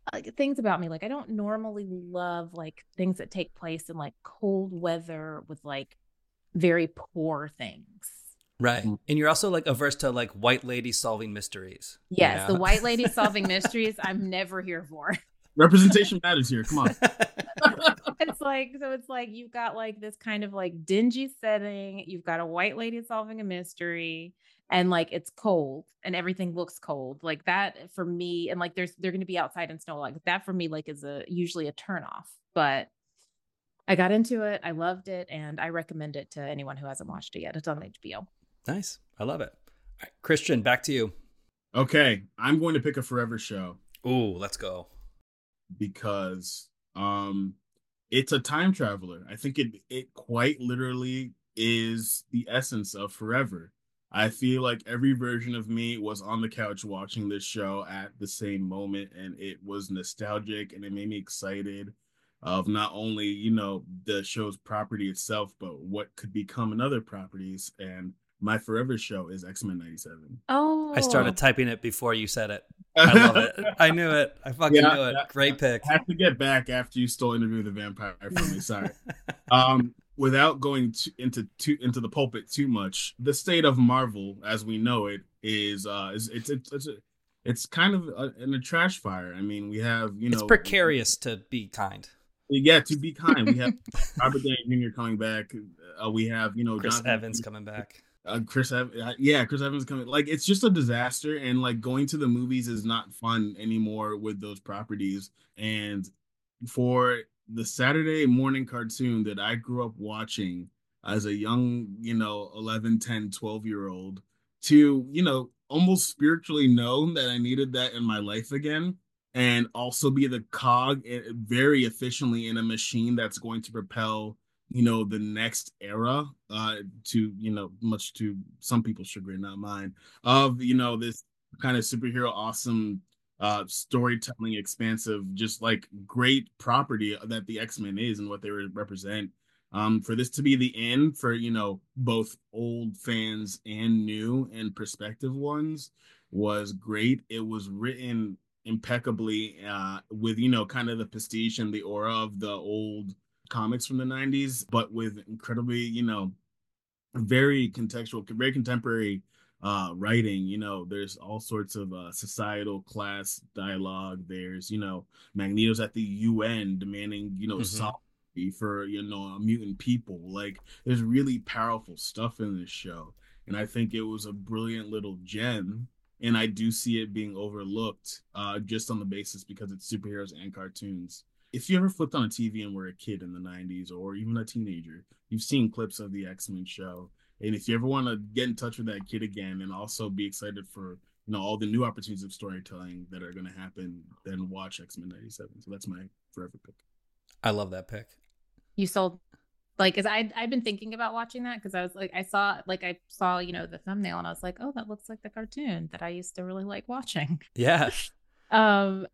like things about me. Like I don't normally love like things that take place in like cold weather with like very poor things. Right. And you're also like averse to like white ladies solving mysteries. Yes, the white lady solving mysteries, I'm never here for. Representation matters here. Come on. It's like you've got like this kind of like dingy setting. You've got a white lady solving a mystery, and like it's cold and everything looks cold. Like that for me, and like they're going to be outside in snow. Like that for me, like is usually a turnoff. But I got into it. I loved it, and I recommend it to anyone who hasn't watched it yet. It's on HBO. Nice. I love it. All right, Christian, back to you. Okay, I'm going to pick a forever show. Ooh, let's go. Because it's a time traveler. I think it quite literally is the essence of forever. I feel like every version of me was on the couch watching this show at the same moment, and it was nostalgic and it made me excited of not only, you know, the show's property itself, but what could become in other properties. And my forever show is X-Men 97. Oh, I started typing it before you said it. I love it. I knew it. I fucking knew it. Great pick. I have to get back after you stole Interview with the Vampire from me. Sorry. Without going into the pulpit too much, the state of Marvel as we know it is it's kind of in a trash fire. I mean, we have, you know, it's precarious to be kind. Yeah, to be kind. We have Robert Downey Jr. coming back. We have, you know, Chris Evans coming back. Chris Evans coming. Like, it's just a disaster, and like going to the movies is not fun anymore with those properties. And for the Saturday morning cartoon that I grew up watching as a young, you know, 11, 10, 12-year-old, to, you know, almost spiritually know that I needed that in my life again, and also be the cog very efficiently in a machine that's going to propel, you know, the next era, to, you know, much to some people's chagrin, not mine, of, you know, this kind of superhero awesome storytelling, expansive, just like great property that the X-Men is and what they represent. For this to be the end for, you know, both old fans and new and prospective ones was great. It was written impeccably, with, you know, kind of the prestige and the aura of the old comics from the 90s, but with incredibly, you know, very contextual, very contemporary writing. You know, there's all sorts of societal class dialogue. There's, you know, Magneto's at the UN demanding, you know, sovereignty for, you know, mutant people. Like, there's really powerful stuff in this show, and I think it was a brilliant little gem. And I do see it being overlooked, just on the basis because it's superheroes and cartoons. If you ever flipped on a TV and were a kid in the 90s or even a teenager, you've seen clips of the X-Men show. And if you ever want to get in touch with that kid again and also be excited for, you know, all the new opportunities of storytelling that are going to happen, then watch X-Men 97. So that's my forever pick. I love that pick. You sold, like, cause I've been thinking about watching that, cause I was like, I saw, you know, the thumbnail and I was like, oh, that looks like the cartoon that I used to really like watching. Yeah. I'm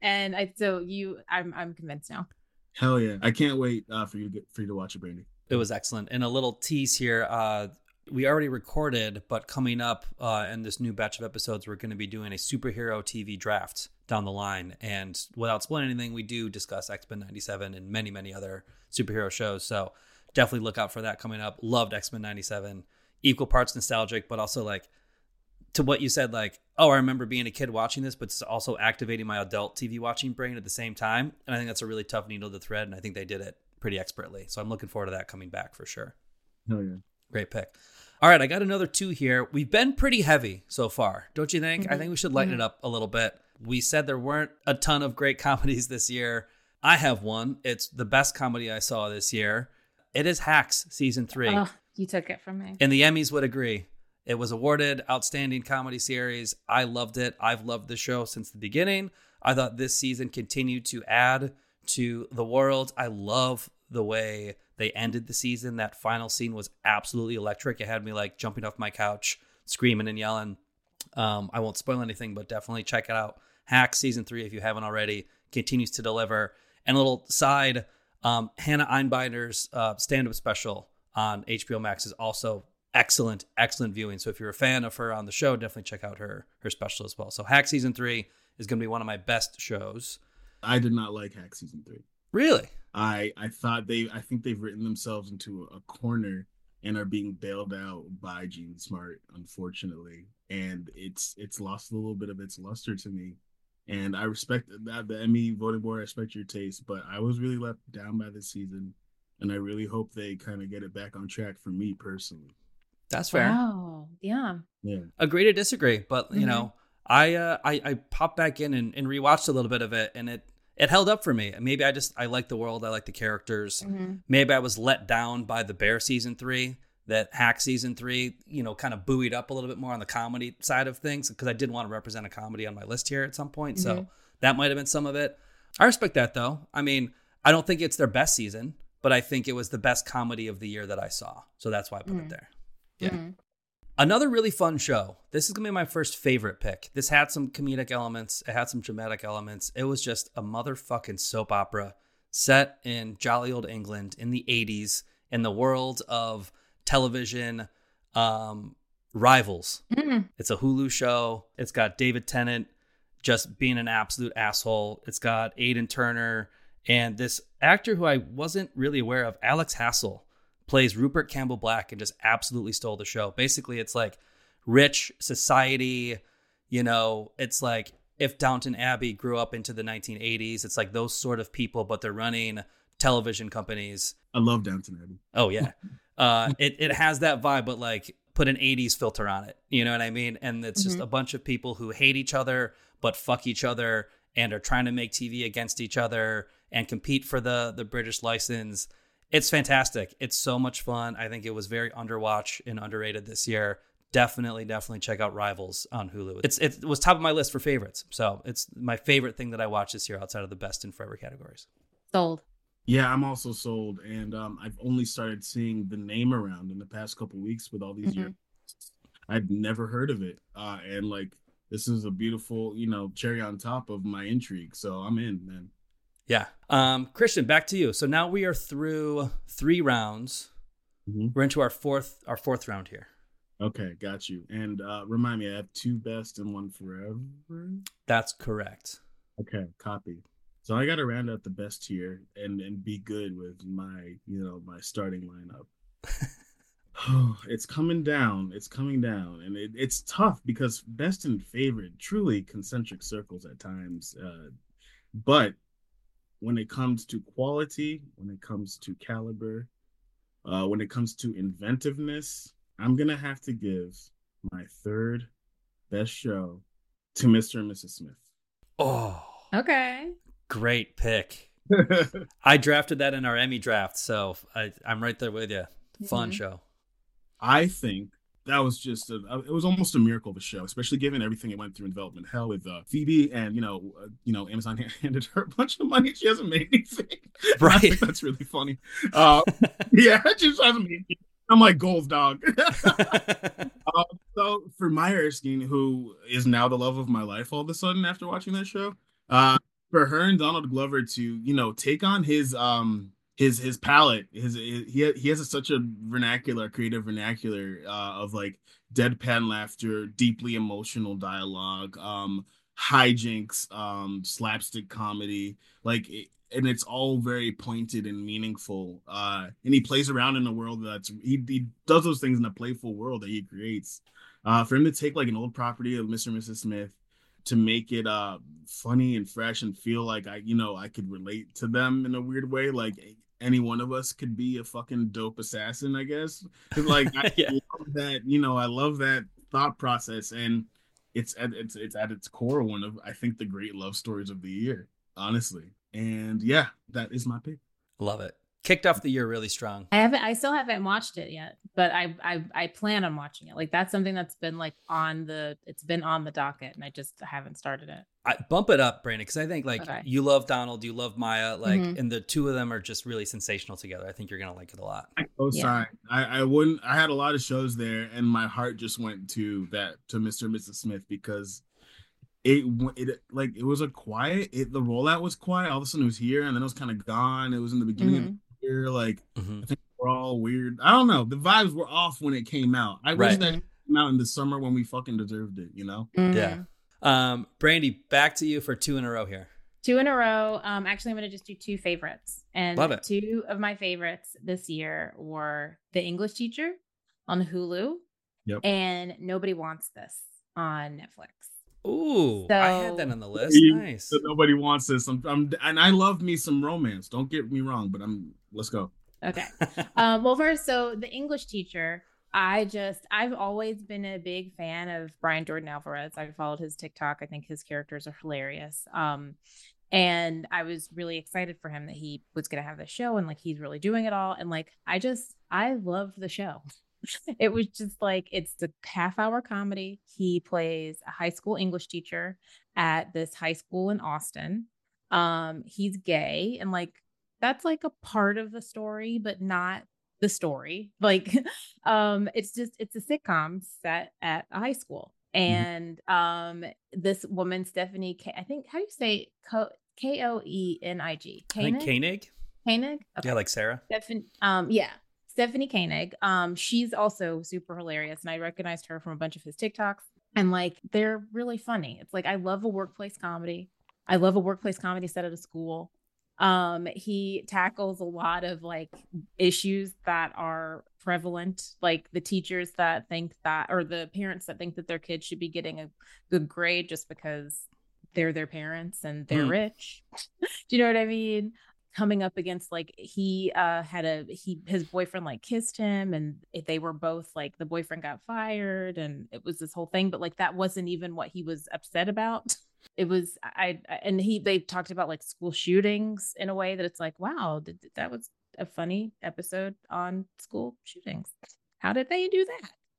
convinced now. Hell yeah. I can't wait for you to watch it, Brandy. It was excellent. And a little tease here. We already recorded, but coming up in this new batch of episodes, we're going to be doing a superhero TV draft down the line. And without spoiling anything, we do discuss X-Men 97 and many, many other superhero shows. So definitely look out for that coming up. Loved X-Men 97. Equal parts nostalgic, but also like, to what you said, like, oh, I remember being a kid watching this, but it's also activating my adult TV watching brain at the same time. And I think that's a really tough needle to thread. And I think they did it pretty expertly. So I'm looking forward to that coming back for sure. Hell yeah. Great pick. All right, I got another 2 here. We've been pretty heavy so far, don't you think? Mm-hmm. I think we should lighten it up a little bit. We said there weren't a ton of great comedies this year. I have one. It's the best comedy I saw this year. It is Hacks season 3. Oh, you took it from me. And the Emmys would agree. It was awarded Outstanding Comedy Series. I loved it. I've loved the show since the beginning. I thought this season continued to add to the world. I love the way they ended the season. That final scene was absolutely electric. It had me like jumping off my couch, screaming and yelling. I won't spoil anything, but definitely check it out. Hacks season 3, if you haven't already, continues to deliver. And a little side, Hannah Einbinder's stand-up special on HBO Max is also excellent viewing. So if you're a fan of her on the show, definitely check out her special as well. So Hacks season 3 is going to be one of my best shows. I did not like Hack season 3. Really? I think they've written themselves into a corner and are being bailed out by Gene Smart, unfortunately. And it's lost a little bit of its luster to me. And I respect that, the Emmy voting board, I respect your taste, but I was really let down by this season. And I really hope they kind of get it back on track for me personally. That's fair. Wow. Yeah. Yeah. Agree to disagree, but you know, I popped back in and rewatched a little bit of it, and it held up for me. Maybe I like the world, I like the characters. Maybe I was let down by the Bear season 3. That Hack season 3, you know, kind of buoyed up a little bit more on the comedy side of things, because I did want to represent a comedy on my list here at some point. So that might have been some of it. I respect that, though. I mean, I don't think it's their best season, but I think it was the best comedy of the year that I saw. So that's why I put it there. Yeah. Another really fun show. This is going to be my first favorite pick. This had some comedic elements. It had some dramatic elements. It was just a motherfucking soap opera set in jolly old England in the 80s in the world of television Rivals. It's a Hulu show. It's got David Tennant just being an absolute asshole. It's got Aidan Turner and this actor who I wasn't really aware of, Alex Hassel, plays Rupert Campbell Black and just absolutely stole the show. Basically, it's like rich society, you know, it's like if Downton Abbey grew up into the 1980s, it's like those sort of people, but they're running television companies. I love Downton Abbey. Oh, yeah. It has that vibe, but like put an 80s filter on it. You know what I mean? And it's just a bunch of people who hate each other, but fuck each other and are trying to make TV against each other and compete for the British license. It's fantastic. It's so much fun. I think it was very underwatched and underrated this year. Definitely check out Rivals on Hulu. It was top of my list for favorites. So it's my favorite thing that I watched this year outside of the best and forever categories. Sold. Yeah, I'm also sold. And I've only started seeing the name around in the past couple of weeks with all these years. I'd never heard of it. And like, this is a beautiful, you know, cherry on top of my intrigue. So I'm in, man. Yeah. Christian, back to you. So now we are through 3 rounds. We're into our fourth round here. Okay, got you. And remind me, I have 2 best and 1 forever. That's correct. Okay, copy. So I got to round out the best here and be good with my, you know, my starting lineup. It's coming down. It's coming down, and it's tough because best and favorite, truly concentric circles at times. But when it comes to quality, when it comes to caliber, when it comes to inventiveness, I'm going to have to give my 3rd best show to Mr. and Mrs. Smith. Oh, okay. Great pick. I drafted that in our Emmy draft, so I'm right there with you. Fun show. I think that was just it was almost a miracle of a show, especially given everything it went through in development hell with Phoebe, and you know Amazon handed her a bunch of money. She hasn't made anything. Right. I think that's really funny. Yeah, she just hasn't made anything. I'm like, goals, dog. So for Maya Erskine, who is now the love of my life all of a sudden after watching that show, for her and Donald Glover to, you know, take on his palette, he has such a creative vernacular of like deadpan laughter, deeply emotional dialogue, hijinks, slapstick comedy, and it's all very pointed and meaningful. And he plays around in a world he does those things in a playful world that he creates. For him to take like an old property of Mr. and Mrs. Smith to make it funny and fresh and feel like I could relate to them in a weird way, like any one of us could be a fucking dope assassin, I guess. Like I love that, I love that thought process, and it's at its core one of, I think, the great love stories of the year, honestly. And yeah, that is my pick. Love it. Kicked off the year really strong. I still haven't watched it yet, but I plan on watching it. Like that's something that's been like it's been on the docket, and I just haven't started it. I bump it up, Brandon, because I think you love Donald, you love Maya, and the two of them are just really sensational together. I think you're gonna like it a lot. I had a lot of shows there, and my heart just went to Mr. and Mrs. Smith because it was a quiet. The rollout was quiet. All of a sudden, it was here, and then it was kind of gone. It was in the beginning of the year. I think we're all weird. I don't know. The vibes were off when it came out. I wish that it came out in the summer when we fucking deserved it. Yeah. Brandy, back to you for 2 in a row here. 2 in a row. Actually, I'm going to just do 2 favorites. And Love it. 2 of my favorites this year were The English Teacher on Hulu and Nobody Wants This on Netflix. Ooh, So, I had that on the list. Nice. So nobody wants this. And I love me some romance. Don't get me wrong, but let's go. okay. Well, first, so The English Teacher, I've always been a big fan of Brian Jordan Alvarez. I followed his TikTok. I think his characters are hilarious. And I was really excited for him that he was going to have this show and like he's really doing it all. And like I love the show. It was just like it's the half-hour comedy. He plays a high school English teacher at this high school in Austin. He's gay and like that's like a part of the story, but not the story. Like it's a sitcom set at a high school. And this woman, Stephanie, I think, how do you say Koenig? I think Koenig. Koenig? Okay. Yeah, like Sarah. Stephanie Koenig. She's also super hilarious, and I recognized her from a bunch of his TikToks. And like, they're really funny. It's like I love a workplace comedy. I love a workplace comedy set at a school. He tackles a lot of like issues that are prevalent, like the teachers that think that, or the parents that think that their kids should be getting a good grade just because they're their parents and they're rich. Do you know what I mean? Coming up against like his boyfriend like kissed him and they were both like the boyfriend got fired and it was this whole thing, but like that wasn't even what he was upset about. It was they talked about like school shootings in a way that it's like, wow, that was a funny episode on school shootings. How did they do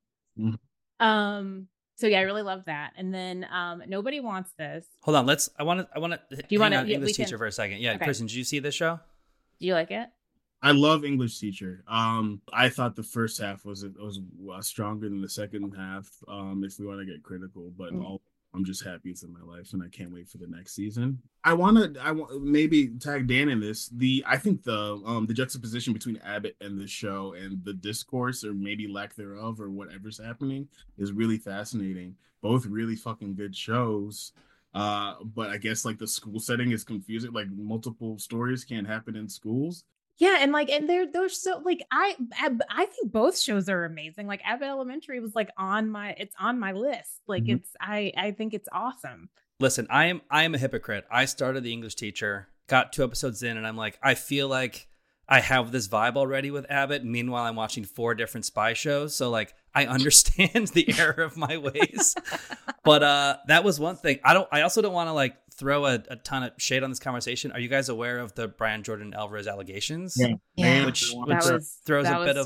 that? So yeah, I really love that. And then Nobody Wants This. Hold on, I want to Do you want to English Teacher for a second? Yeah, okay. Kristen, did you see this show? Do you like it? I love English Teacher. I thought the first half was stronger than the second half. If we want to get critical, but I'm just happy it's in my life, and I can't wait for the next season. I want maybe tag Dan in this. I think the juxtaposition between Abbott and the show and the discourse, or maybe lack thereof, or whatever's happening, is really fascinating. Both really fucking good shows. But I guess like the school setting is confusing. Like multiple stories can't happen in schools. Yeah, and they're so like I think both shows are amazing. Like Abbott Elementary was like on my list. Like I think it's awesome. Listen, I am a hypocrite. I started The English Teacher, got 2 episodes in, and I'm like, I feel like I have this vibe already with Abbott. Meanwhile, I'm watching 4 different spy shows, so like I understand the error of my ways. But that was one thing. I also don't want to like throw a ton of shade on this conversation. Are you guys aware of the Brian Jordan Alvarez allegations? Yeah. Which throws a bit of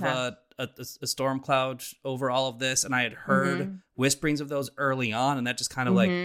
a storm cloud over all of this. And I had heard whisperings of those early on, and that just kind of like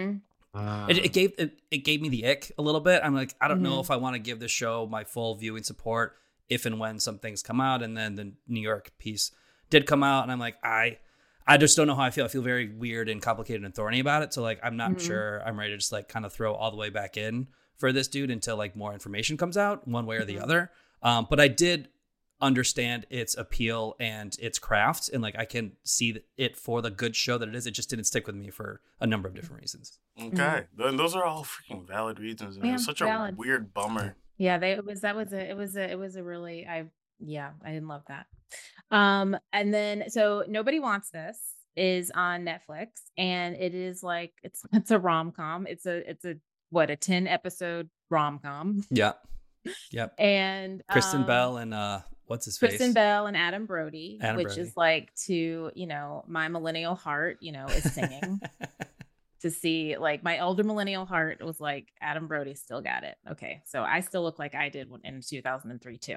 it gave me the ick a little bit. I'm like, I don't know if I want to give this show my full viewing support if and when some things come out. And then the New York piece did come out, and I'm like, I just don't know how I feel. I feel very weird and complicated and thorny about it. So like, I'm not sure I'm ready to just like kind of throw all the way back in for this dude until like more information comes out one way or the other. But I did understand its appeal and its craft, and like I can see it for the good show that it is. It just didn't stick with me for a number of different reasons. Okay, those are all freaking valid reasons. And it was such a weird bummer. Yeah, it was a really I didn't love that. And then so Nobody Wants This is on Netflix, and it is like it's a rom-com. It's a 10 episode rom-com. Yeah. Yep. And Kristen Bell and what's his face? Kristen Bell and Adam Brody, which is like to, my millennial heart, is singing. To see like my older millennial heart was like, Adam Brody still got it. Okay. So I still look like I did in 2003 too.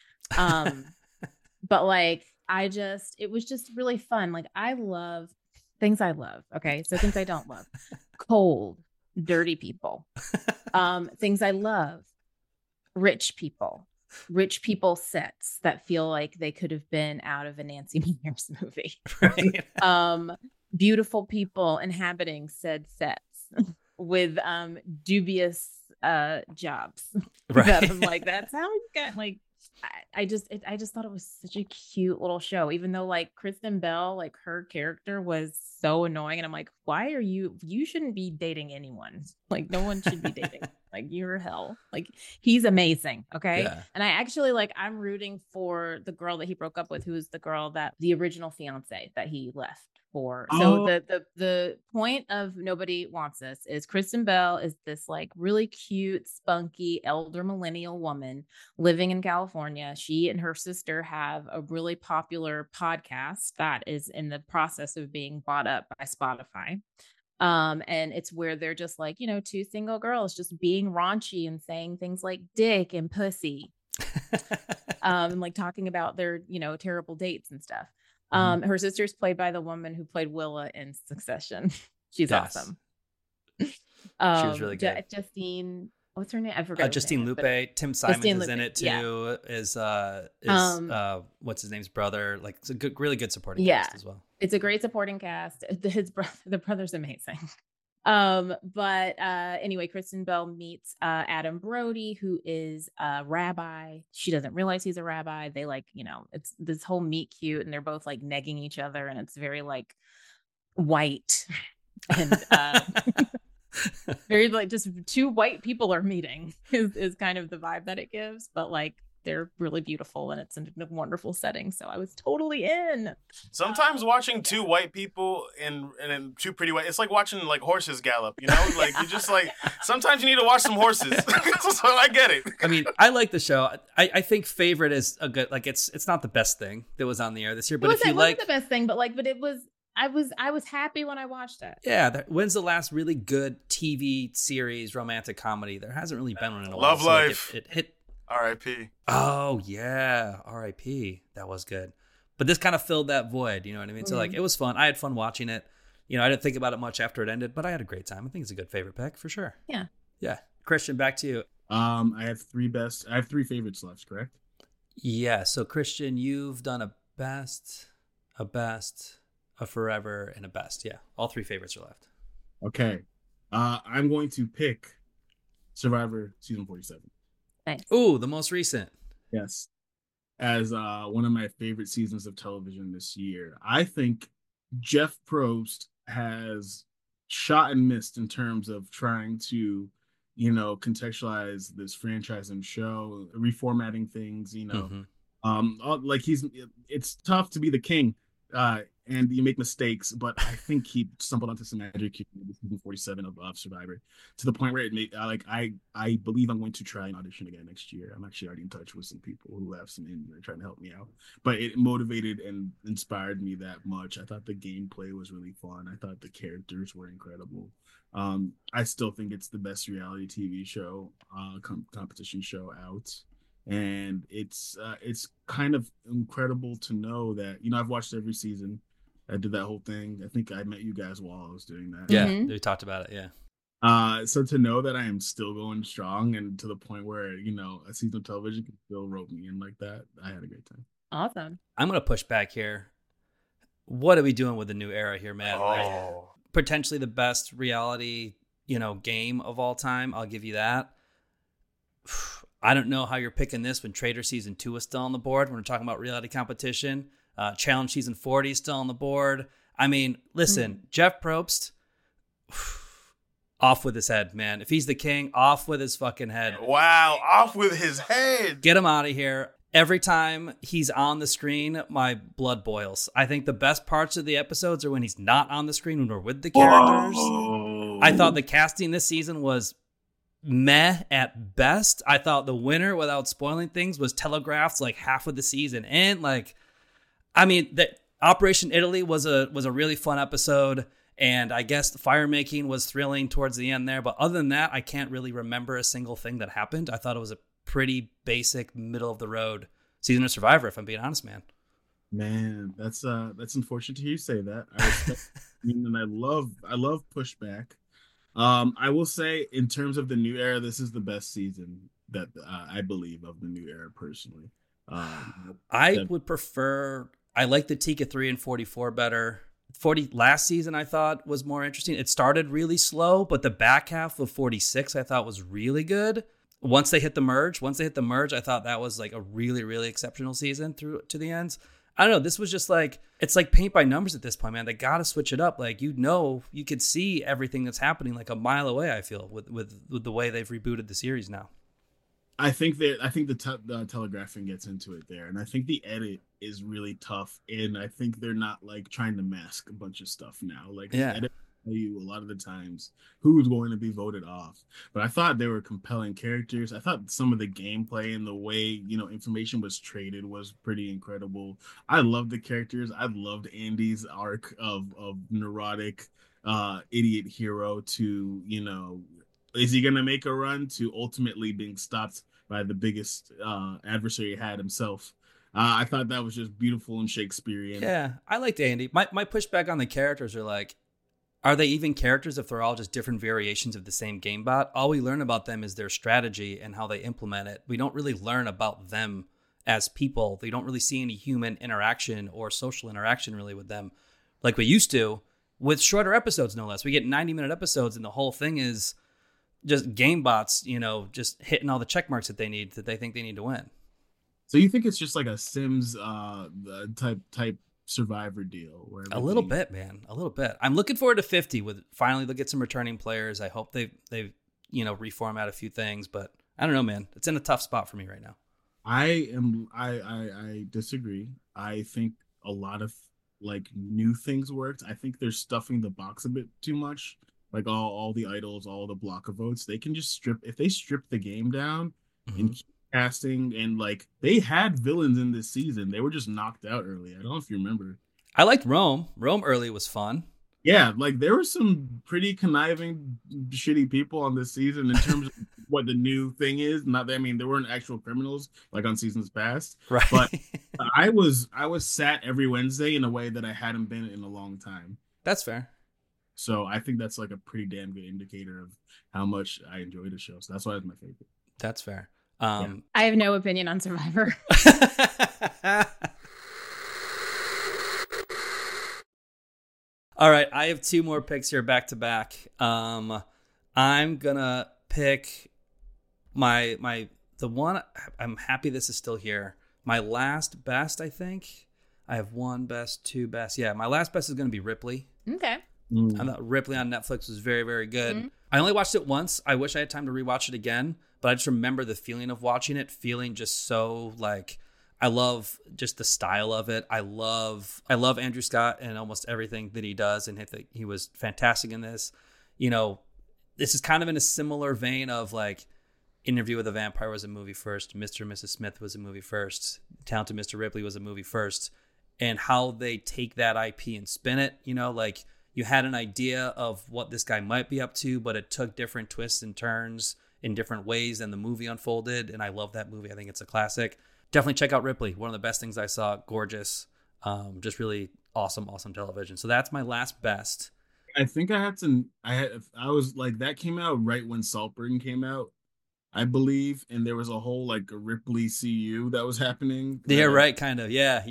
But like, it was just really fun. Like I love things I love. Okay. So things I don't love, cold, dirty people. Things I love, rich people sets that feel like they could have been out of a Nancy Meyers movie. Right. Beautiful people inhabiting said sets with dubious jobs. Right. That I'm like, that's how you got like. I just thought it was such a cute little show, even though like Kristen Bell, like her character was so annoying, and I'm like, why are you shouldn't be dating anyone. Like no one should be dating. Like, you're hell. Like, he's amazing. Okay. Yeah. And I actually I'm rooting for the girl that he broke up with, who is the girl that the original fiance that he left for. So the point of Nobody Wants This is Kristen Bell is this really cute, spunky elder millennial woman living in California. She and her sister have a really popular podcast that is in the process of being bought up by Spotify. And it's where they're just two single girls just being raunchy and saying things like dick and pussy. And talking about their, terrible dates and stuff. Her sister's played by the woman who played Willa in Succession. She's awesome. She was really good. Justine, what's her name? I forgot. Justine Lupe. Tim Simons is in it too. Yeah. Is what's his name's brother? It's a really good supporting cast as well. It's a great supporting cast. The brother's amazing. But anyway, Kristen Bell meets Adam Brody, who is a rabbi. She doesn't realize he's a rabbi. They it's this whole meet cute, and they're both negging each other, and it's very white and very just two white people are meeting is kind of the vibe that it gives. But they're really beautiful, and it's in a wonderful setting. So I was totally in. Sometimes watching two white people and two pretty white, it's like watching horses gallop, you just sometimes you need to watch some horses. So I get it. I mean, I like the show. I think Favorite is a good, it's not the best thing that was on the air this year, but it wasn't the best thing, but it was, I was happy when I watched it. Yeah. When's the last really good TV series, romantic comedy? There hasn't really been one in a while. Love Life. It hit. R.I.P. Oh yeah, R.I.P. That was good, but this kind of filled that void. You know what I mean? So it was fun. I had fun watching it. I didn't think about it much after it ended, but I had a great time. I think it's a good favorite pick for sure. Yeah. Christian, back to you. I have three favorites left. Correct? Yeah. So Christian, you've done a best, a forever, and a best. Yeah, all three favorites are left. Okay. I'm going to pick Survivor season 47. Nice. Ooh, the most recent. Yes. As one of my favorite seasons of television this year. I think Jeff Probst has shot and missed in terms of trying to, contextualize this franchise and show, reformatting things, it's tough to be the king. And you make mistakes, but I think he stumbled onto some magic in season 47 of Survivor, to the point where it made I believe I'm going to try and audition again next year. I'm actually already in touch with some people who have some in there trying to help me out. But it motivated and inspired me that much. I thought the gameplay was really fun. I thought the characters were incredible. I still think it's the best reality TV show, competition show out. And it's kind of incredible to know that, I've watched every season. I did that whole thing. I think I met you guys while I was doing that. Yeah, we talked about it. Yeah. So to know that I am still going strong, and to the point where, a season of television can still rope me in like that, I had a great time. Awesome. I'm going to push back here. What are we doing with the new era here, Matt? Potentially the best reality, game of all time. I'll give you that. I don't know how you're picking this when Trader Season 2 is still on the board. When we're talking about reality competition. Challenge Season 40 is still on the board. I mean, listen, Jeff Probst, off with his head, man. If he's the king, off with his fucking head. Wow, off with his head. Get him out of here. Every time he's on the screen, my blood boils. I think the best parts of the episodes are when he's not on the screen, when we're with the characters. Whoa. I thought the casting this season was meh at best. I thought the winner, without spoiling things, was telegraphed half of the season. And the Operation Italy was a really fun episode. And I guess the fire making was thrilling towards the end there. But other than that, I can't really remember a single thing that happened. I thought it was a pretty basic, middle of the road season of Survivor, if I'm being honest, man. Man, that's unfortunate to hear you say that. I respect and I love pushback. I will say, in terms of the new era, this is the best season that I believe of the new era personally. I would prefer. I like the Tika 3 and 44 better. 40 last season I thought was more interesting. It started really slow, but the back half of 46 I thought was really good. Once they hit the merge, I thought that was a really, really exceptional season through to the ends. I don't know. This was just like, it's like paint by numbers at this point, man. They got to switch it up. Like, you could see everything that's happening like a mile away, I feel, with the way they've rebooted the series now. I think the telegraphing gets into it there, and I think the edit is really tough, and I think they're not like trying to mask a bunch of stuff now. Like, the edit tell you a lot of the times who's going to be voted off. But I thought they were compelling characters. I thought some of the gameplay and the way information was traded was pretty incredible. I loved the characters. I loved Andy's arc of neurotic idiot hero to is he going to make a run to ultimately being stopped by the biggest adversary he had himself. I thought that was just beautiful and Shakespearean. Yeah, I liked Andy. My pushback on the characters are like, are they even characters if they're all just different variations of the same game bot? All we learn about them is their strategy and how they implement it. We don't really learn about them as people. They don't really see any human interaction or social interaction really with them like we used to with shorter episodes, no less. We get 90-minute episodes and the whole thing is just game bots, just hitting all the check marks that they think they need to win. So you think it's just like a Sims type Survivor deal? Where a little bit, man. A little bit. I'm looking forward to 50 with finally they'll get some returning players. I hope they reformat a few things, but I don't know, man. It's in a tough spot for me right now. I disagree. I think a lot of like new things worked. I think they're stuffing the box a bit too much. Like all the idols, all the blocker votes, they can just strip the game down and keep casting. And like they had villains in this season, they were just knocked out early. I don't know if you remember. I liked Rome. Rome early was fun. Yeah, like there were some pretty conniving, shitty people on this season in terms of what the new thing is. Not that, I mean, there weren't actual criminals like on seasons past, right? But I was sat every Wednesday in a way that I hadn't been in a long time. That's fair. So I think that's like a pretty damn good indicator of how much I enjoy the show. So that's why it's my favorite. That's fair. I have no opinion on Survivor. All right, I have two more picks here back to back. I'm gonna pick the one. I'm happy this is still here. My last best, I think. I have one best, two best. Yeah, my last best is gonna be Ripley. Okay. I thought Ripley on Netflix was very, very good. Mm-hmm. I only watched it once. I wish I had time to rewatch it again, but I just remember the feeling of watching it, feeling just so like, I love just the style of it. I love Andrew Scott and almost everything that he does, and he was fantastic in this. This is kind of in a similar vein of like Interview with a Vampire was a movie first, Mr. and Mrs. Smith was a movie first, Talented Mr. Ripley was a movie first, and how they take that IP and spin it, like you had an idea of what this guy might be up to, but it took different twists and turns in different ways than the movie unfolded. And I love that movie. I think it's a classic. Definitely check out Ripley. One of the best things I saw. Gorgeous. Just really awesome television. So that's my last best. I think I was like, that came out right when Saltburn came out, I believe. And there was a whole like a Ripley CU that was happening. Yeah, right. Kind of. Yeah.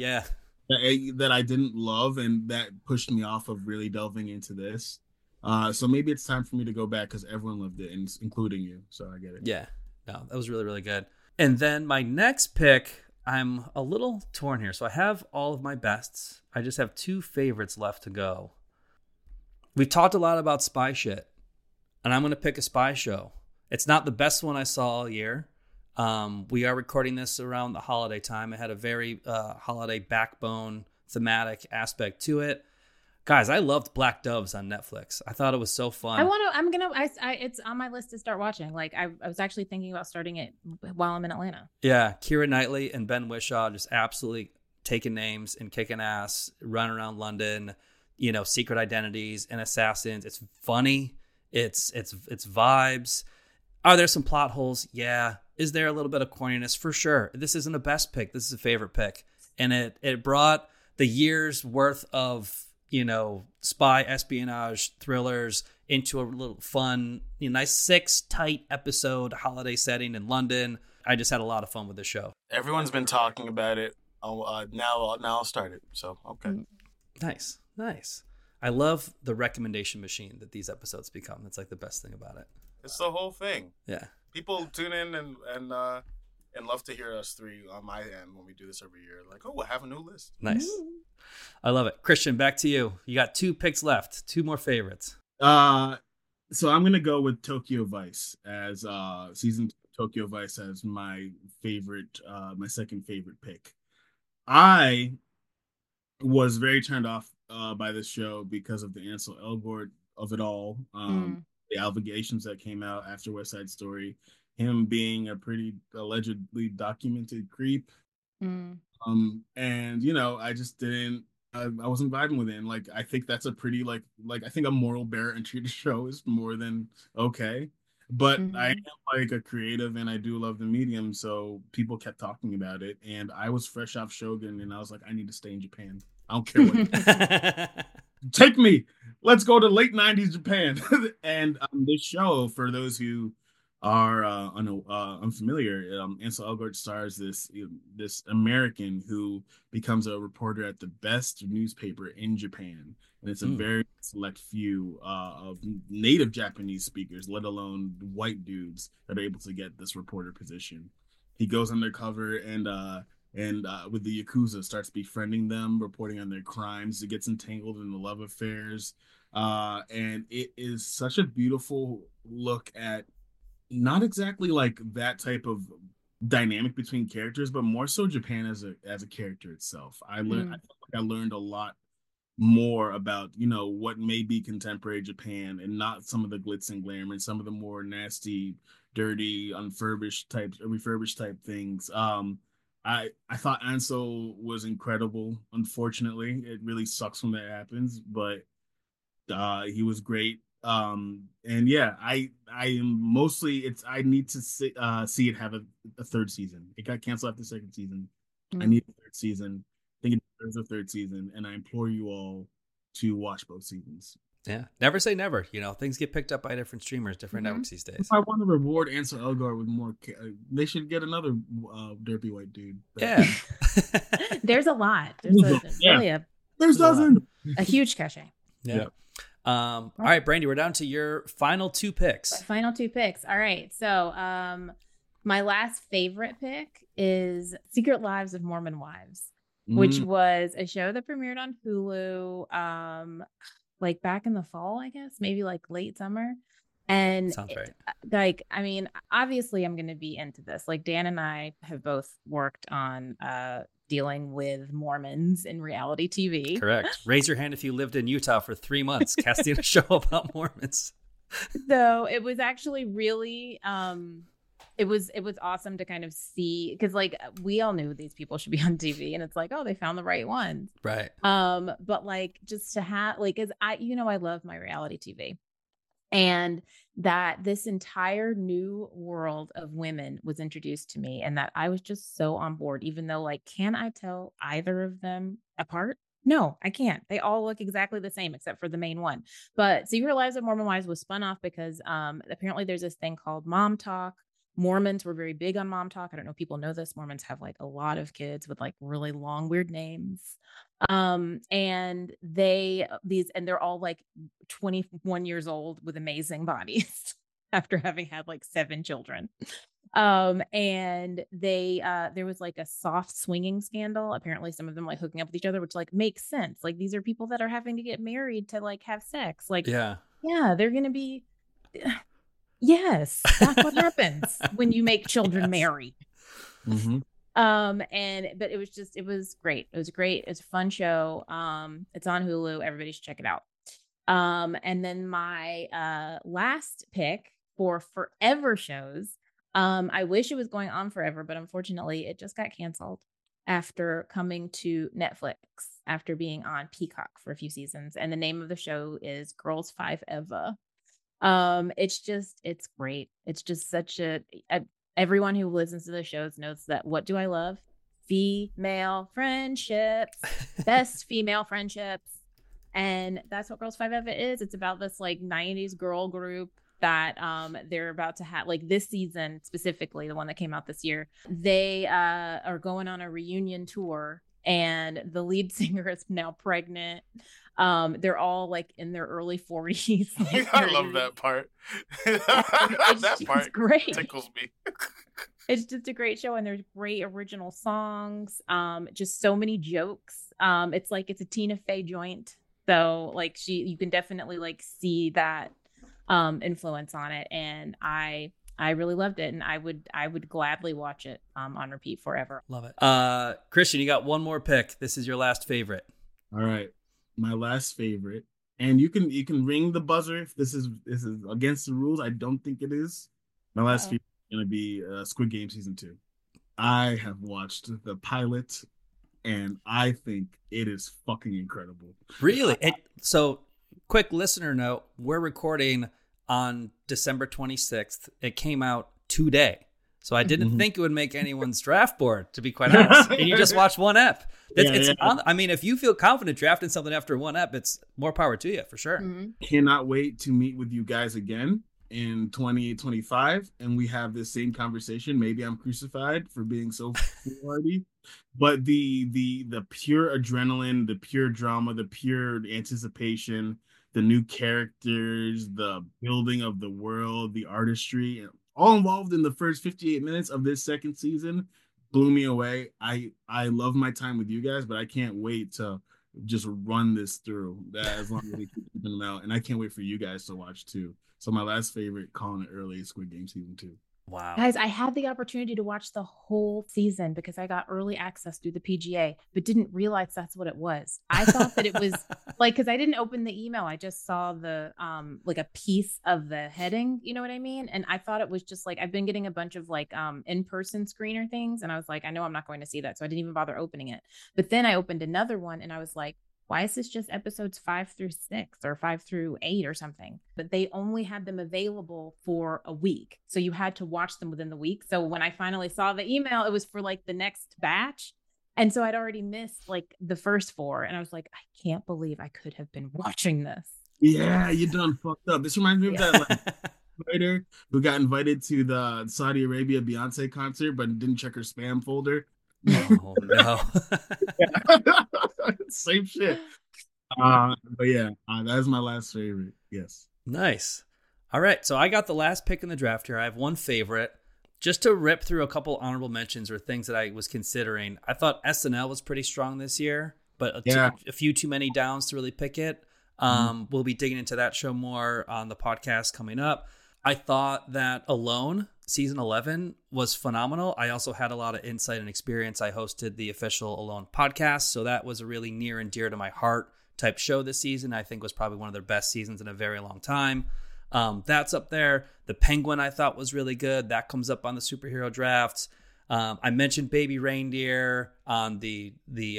That I didn't love, and that pushed me off of really delving into this. So maybe it's time for me to go back because everyone loved it, including you. So I get it. Yeah, no, that was really, really good. And then my next pick, I'm a little torn here. So I have all of my bests. I just have two favorites left to go. We've talked a lot about spy shit, and I'm going to pick a spy show. It's not the best one I saw all year. We are recording this around the holiday time. It had a very holiday backbone thematic aspect to it. Guys, I loved Black Doves on Netflix. I thought it was so fun. It's on my list to start watching. Like I was actually thinking about starting it while I'm in Atlanta. Yeah, Keira Knightley and Ben Whishaw just absolutely taking names and kicking ass, running around London, secret identities and assassins. It's funny. It's vibes. Are there some plot holes? Yeah. Is there a little bit of corniness? For sure. This isn't a best pick. This is a favorite pick. And it brought the year's worth of, spy espionage thrillers into a little fun, nice 6 tight episode holiday setting in London. I just had a lot of fun with the show. Everyone's been talking about it. Now I'll start it. So, okay. Nice. I love the recommendation machine that these episodes become. That's like the best thing about it. It's the whole thing. Yeah. People tune in and and love to hear us three on my end when we do this every year. Like, oh, we'll have a new list. Nice. I love it. Christian, back to you. You got 2 picks left. 2 more favorites. So I'm gonna go with Tokyo Vice as season 2 Tokyo Vice as my favorite, my second favorite pick. I was very turned off by this show because of the Ansel Elgort of it all. The allegations that came out after West Side Story, him being a pretty allegedly documented creep. And you know, I just didn't. I wasn't vibing with it. And like, I think that's a pretty like I think a moral bear entry to show is more than okay. But I am like a creative and I do love the medium, so people kept talking about it. And I was fresh off Shogun, and I was like, I need to stay in Japan. I don't care what. Take me. Let's go to late 90s Japan. And this show, for those who are unfamiliar, Ansel Elgort stars this American who becomes a reporter at the best newspaper in Japan, and it's a very select few of native Japanese speakers, let alone white dudes, that are able to get this reporter position. He goes undercover and with the Yakuza starts befriending them, reporting on their crimes. It gets entangled in the love affairs, and it is such a beautiful look at not exactly like that type of dynamic between characters, but more so Japan as a character itself. I learned a lot more about, you know, what may be contemporary Japan and not some of the glitz and glamour and some of the more nasty, dirty, refurbished type things. I thought Ansel was incredible. Unfortunately, it really sucks when that happens, but he was great. And yeah, I am mostly I need to see it have a third season. It got canceled after the second season. I need a third season. I think it deserves a third season, and I implore you all to watch both seasons. Yeah, never say never. You know, things get picked up by different streamers, different networks these days. If I want to reward Ansel Elgort with more, they should get another derpy white dude. Yeah, there's a lot. There's a huge cachet. Yeah. All right, Brandy, we're down to your final 2 picks. My final 2 picks. All right. So, my last favorite pick is Secret Lives of Mormon Wives, which was a show that premiered on Hulu, like back in the fall, I guess, maybe like late summer. And sounds right. Like, I mean, obviously I'm going to be into this. Like, Dan and I have both worked on, dealing with Mormons in reality TV. Correct. Raise your hand if you lived in Utah for 3 months casting a show about Mormons. So it was actually really, it was awesome to kind of see, because like we all knew these people should be on TV, and it's like, oh, they found the right ones. Right. But like, just to have like, as I love my reality TV. And that this entire new world of women was introduced to me, and that I was just so on board, even though like, can I tell either of them apart? No, I can't. They all look exactly the same except for the main one. But Secret Lives of Mormon Wives was spun off because apparently there's this thing called Mom Talk. Mormons were very big on Mom Talk. I don't know if people know this. Mormons have like a lot of kids with like really long, weird names. And they're all like 21 years old with amazing bodies after having had like 7 children. And there was like a soft swinging scandal. Apparently some of them like hooking up with each other, which like makes sense. Like, these are people that are having to get married to like have sex. Like, yeah, they're going to be, yes, that's what happens when you make children marry. Mm-hmm. But it was great. It was great. It's a fun show. It's on Hulu. Everybody should check it out. And then my last pick for forever shows, I wish it was going on forever, but unfortunately it just got canceled after coming to Netflix after being on Peacock for a few seasons. And the name of the show is Girls 5 Eva. It's great. It's just such everyone who listens to the shows knows that. What do I love? Female friendships, best female friendships. And that's what Girls 5 Eva is. It's about this like 90s girl group that they're about to have, like this season specifically, the one that came out this year. They are going on a reunion tour, and the lead singer is now pregnant. They're all like in their early 40s. Like, I love that part. That part great. Tickles me. It's just a great show, and there's great original songs. Just so many jokes. It's like it's a Tina Fey joint. So like you can definitely like see that influence on it. And I really loved it, and I would gladly watch it on repeat forever. Love it. Christian, you got one more pick. This is your last favorite. All right, my last favorite, and you can ring the buzzer if this is against the rules. I don't think it is. My last favorite is gonna be Squid Game season 2. I have watched the pilot, and I think it is fucking incredible. Really? So, quick listener note: we're recording on December 26th. It came out today. So I didn't think it would make anyone's draft board, to be quite honest. And you just watched one ep. I mean, if you feel confident drafting something after one ep, it's more power to you, for sure. Mm-hmm. Cannot wait to meet with you guys again in 2025, and we have this same conversation. Maybe I'm crucified for being so foolhardy, but the pure adrenaline, the pure drama, the pure anticipation, the new characters, the building of the world, the artistry, all involved in the first 58 minutes of this second season blew me away. I love my time with you guys, but I can't wait to just run this through as long as we keep them out. And I can't wait for you guys to watch too. So my last favorite, calling it early, Squid Game season 2. Wow. Guys, I had the opportunity to watch the whole season because I got early access through the PGA, but didn't realize that's what it was. I thought that it was like, because I didn't open the email. I just saw the like a piece of the heading, you know what I mean? And I thought it was just like, I've been getting a bunch of like in-person screener things. And I was like, I know I'm not going to see that. So I didn't even bother opening it. But then I opened another one and I was like, why is this just episodes 5 through 6 or 5 through 8 or something? But they only had them available for a week. So you had to watch them within the week. So when I finally saw the email, it was for like the next batch. And so I'd already missed like the first 4. And I was like, I can't believe I could have been watching this. Yeah, you done fucked up. This reminds me of that like writer who got invited to the Saudi Arabia Beyonce concert, but didn't check her spam folder. Oh, no. Same shit. But yeah, that's my last favorite. Yes. Nice. All right. So I got the last pick in the draft here. I have one favorite. Just to rip through a couple honorable mentions or things that I was considering. I thought SNL was pretty strong this year, but a few too many downs to really pick it. We'll be digging into that show more on the podcast coming up. I thought that Alone, season 11, was phenomenal. I also had a lot of insight and experience. I hosted the official Alone podcast, so that was a really near and dear to my heart type show this season. I think was probably one of their best seasons in a very long time. That's up there. The Penguin I thought was really good. That comes up on the superhero drafts. I mentioned Baby Reindeer on the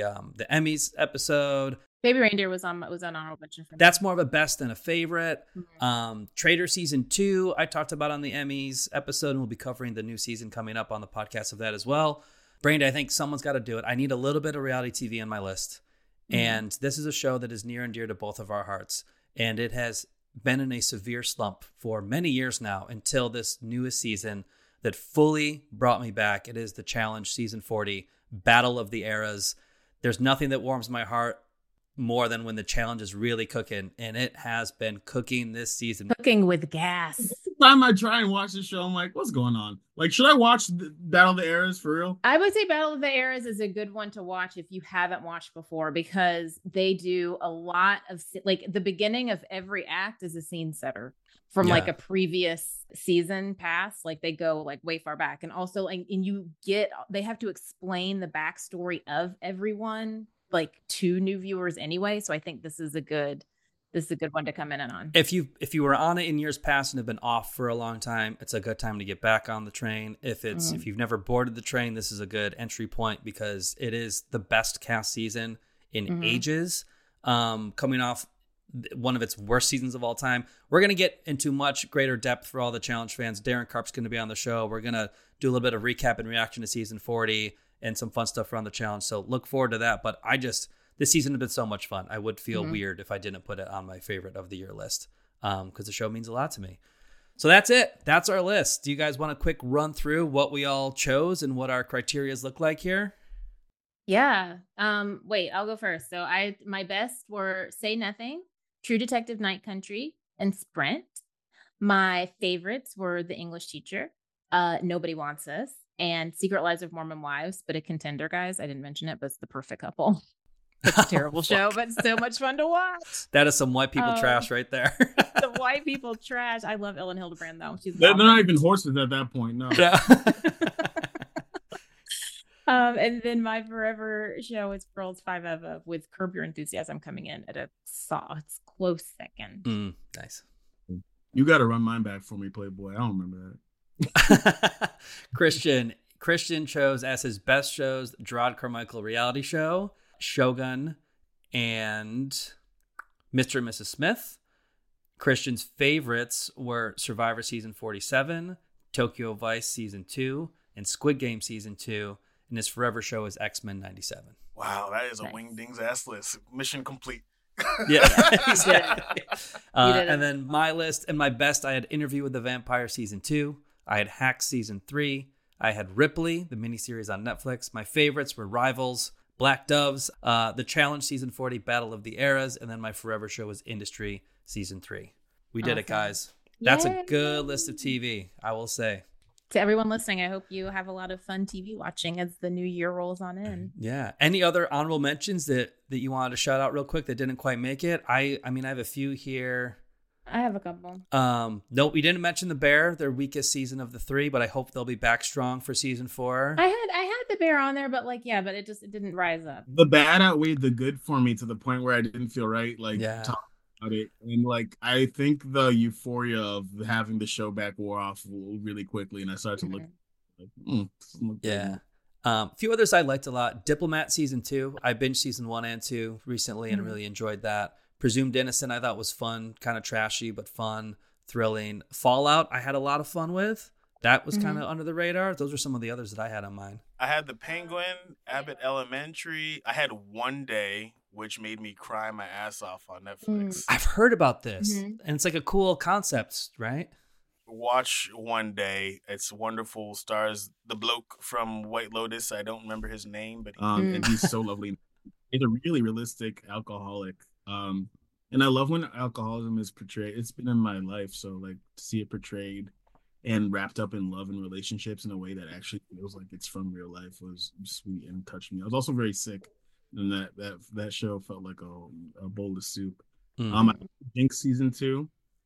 Emmys episode. Baby Reindeer was on honorable mention for me. That's more of a best than a favorite. Trader season 2 I talked about on the Emmys episode, and we'll be covering the new season coming up on the podcast of that as well. Brandy, I think someone's got to do it. I need a little bit of reality TV on my list. And this is a show that is near and dear to both of our hearts. And it has been in a severe slump for many years now until this newest season that fully brought me back. It is The Challenge season 40, Battle of the Eras. There's nothing that warms my heart more than when the challenge is really cooking, and it has been cooking this season. Cooking with gas. Every time I try and watch the show, I'm like, what's going on? Like, should I watch Battle of the Eras for real? I would say Battle of the Eras is a good one to watch if you haven't watched before, because they do a lot of, like, the beginning of every act is a scene setter from like a previous season past. Like they go like way far back, and also and they have to explain the backstory of everyone like to new viewers anyway. So I think this is a good one to come in and on. If you were on it in years past and have been off for a long time, it's a good time to get back on the train. If you've never boarded the train, this is a good entry point because it is the best cast season in ages. Coming off one of its worst seasons of all time. We're going to get into much greater depth for all the challenge fans. Darren Karp's going to be on the show. We're going to do a little bit of recap and reaction to season 40 and some fun stuff around the challenge. So look forward to that. But this season has been so much fun. I would feel weird if I didn't put it on my favorite of the year list because the show means a lot to me. So that's it. That's our list. Do you guys want a quick run through what we all chose and what our criterias look like here? Yeah. Wait, I'll go first. So my best were Say Nothing, True Detective Night Country, and Sprint. My favorites were The English Teacher, Nobody Wants Us, and Secret Lives of Mormon Wives, but a contender, guys. I didn't mention it, but it's The Perfect Couple. It's a terrible show, but so much fun to watch. That is some white people trash right there. The white people trash. I love Ellen Hildebrand though. They're not even horses at that point. No. And then my forever show is Girls 5 Eva with Curb Your Enthusiasm coming in at a close second. Nice. You got to run mine back for me, Playboy. I don't remember that. Christian chose as his best shows Gerard Carmichael reality show, Shogun, and Mr. and Mrs. Smith. Christian's favorites were Survivor Season 47, Tokyo Vice Season 2, and Squid Game Season 2. And his forever show is X-Men 97. Wow, that is a Wingdings ass list. Mission complete. Yeah. And then my list and my best, I had Interview with the Vampire Season 2. I had Hacks Season 3. I had Ripley, the miniseries on Netflix. My favorites were Rivals, Black Doves, The Challenge Season 40, Battle of the Eras, and then my forever show was Industry Season 3. We did it, guys. That's a good list of TV, I will say. To everyone listening, I hope you have a lot of fun TV watching as the new year rolls on in. Yeah. Any other honorable mentions that you wanted to shout out real quick that didn't quite make it? I mean, I have a few here. I have a couple. No, we didn't mention The Bear, their weakest season of the 3, but I hope they'll be back strong for season 4. I had The Bear on there, but but it didn't rise up. The bad outweighed the good for me to the point where I didn't feel right talking about it. And I think the euphoria of having the show back wore off really quickly, and I started to look a few others I liked a lot. Diplomat Season 2. I binged Season 1 and 2 recently and really enjoyed that. Presumed Innocent I thought was fun, kind of trashy but fun, thrilling. Fallout I had a lot of fun with. That was kind of under the radar. Those are some of the others that I had on mine. I had The Penguin, Abbott Elementary. I had One Day, which made me cry my ass off on Netflix. I've heard about this, and it's like a cool concept, right? Watch One Day. It's wonderful. Stars the bloke from White Lotus. I don't remember his name, but and he's so lovely. He's a really realistic alcoholic. And I love when alcoholism is portrayed. It's been in my life, so to see it portrayed and wrapped up in love and relationships in a way that actually feels like it's from real life was sweet and touched me. I was also very sick, and that show felt like a bowl of soup. I think Season 2.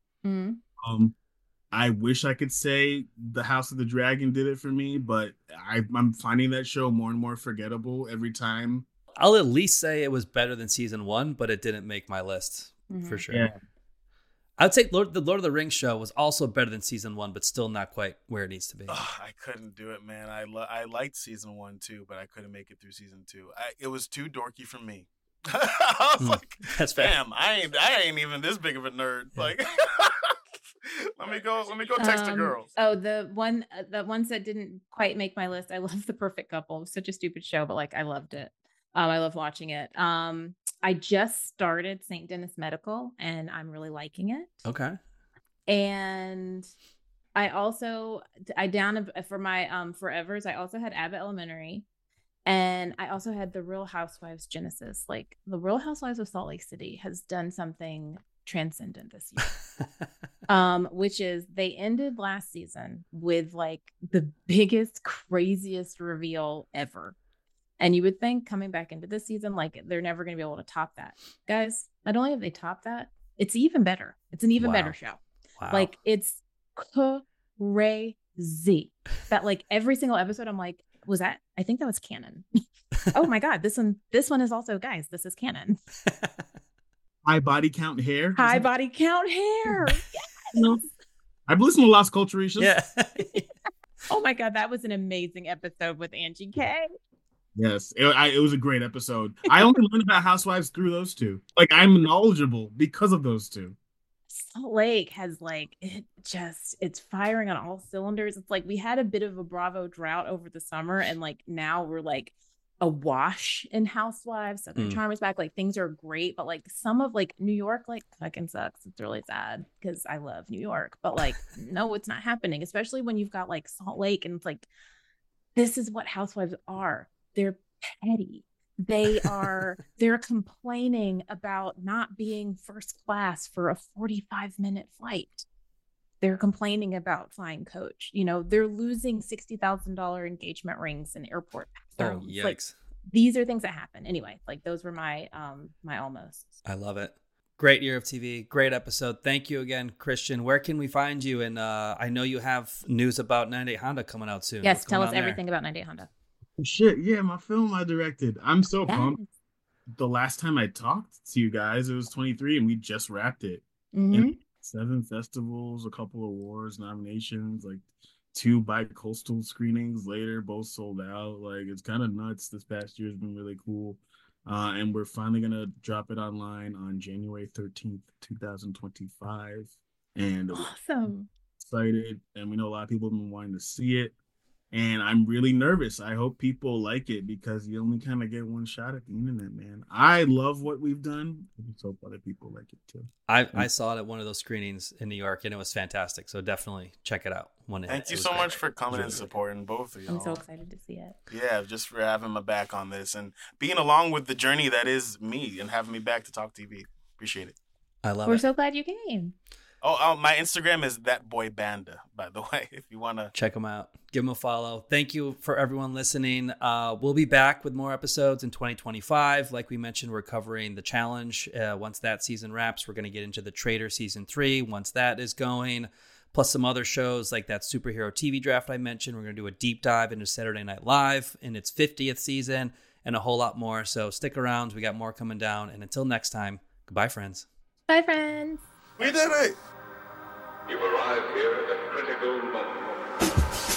I wish I could say The House of the Dragon did it for me, but I'm finding that show more and more forgettable every time. I'll at least say it was better than Season 1, but it didn't make my list for sure. Yeah. I'd say the Lord of the Rings show was also better than Season 1, but still not quite where it needs to be. I couldn't do it, man. I liked Season 1 too, but I couldn't make it through Season 2. It was too dorky for me. I was that's fair. Damn, I ain't even this big of a nerd. Let me go text a girl. Oh, the ones that didn't quite make my list. I love The Perfect Couple. It was such a stupid show, but I loved it. I love watching it. I just started St. Denis Medical, and I'm really liking it. Okay. And I also for my forevers. I also had Abbott Elementary, and I also had The Real Housewives Genesis. The Real Housewives of Salt Lake City has done something transcendent this year. Which is they ended last season with the biggest, craziest reveal ever. And you would think coming back into this season, they're never going to be able to top that. Guys, not only have they topped that, it's even better. It's an even better show. Wow. It's crazy. That every single episode, I'm like, was that? I think that was canon. Oh my God, this one is also, guys, this is canon. High body count hair. High body count hair. Yes. I've listened to Las Culturishas. Yeah. Oh my God, that was an amazing episode with Angie K. Yes, it was a great episode. I only learned about Housewives through those two. I'm knowledgeable because of those two. Salt Lake has it's firing on all cylinders. It's we had a bit of a Bravo drought over the summer, and now we're awash in Housewives. Southern Charm is back. Things are great, but some of New York fucking sucks. It's really sad because I love New York, but no, it's not happening. Especially when you've got Salt Lake, and it's this is what Housewives are. They're petty. They're complaining about not being first class for a 45-minute flight. they're complaining about flying coach. You know, they're losing $60,000 engagement rings in airport. Oh, yikes. Like, these are things that happen. Anyway, like those were my my almost. I love it. Great year of TV. Great episode. Thank you again, Christian. Where can we find you? And I know you have news about 98 Honda coming out soon. Yes, tell us everything about 98 Honda. Shit, yeah, my film I directed. I'm so pumped. The last time I talked to you guys, it was 23, and we just wrapped it. Mm-hmm. 7 festivals, a couple awards, nominations, like 2 bi-coastal screenings later, both sold out. Like, it's kind of nuts. This past year has been really cool. And we're finally going to drop it online on January 13th, 2025. And awesome. Excited. And we know a lot of people have been wanting to see it. And I'm really nervous. I hope people like it because you only kind of get one shot at the internet, man. I love what we've done. I just hope other people like it too. I saw it at one of those screenings in New York, and it was fantastic. So definitely check it out. Thank you so much for coming and supporting both of y'all. I'm so excited to see it. Yeah, just for having my back on this and being along with the journey that is me and having me back to Talk TV. Appreciate it. I love it. We're so glad you came. Oh, my Instagram is thatboybanda, by the way, if you want to. Check them out. Give them a follow. Thank you for everyone listening. We'll be back with more episodes in 2025. Like we mentioned, we're covering The Challenge. Once that season wraps, we're going to get into The Trader Season 3 once that is going. Plus some other shows like that superhero TV draft I mentioned. We're going to do a deep dive into Saturday Night Live in its 50th season and a whole lot more. So stick around. We got more coming down. And until next time, goodbye, friends. Bye, friends. We did it. You've arrived here at a critical moment.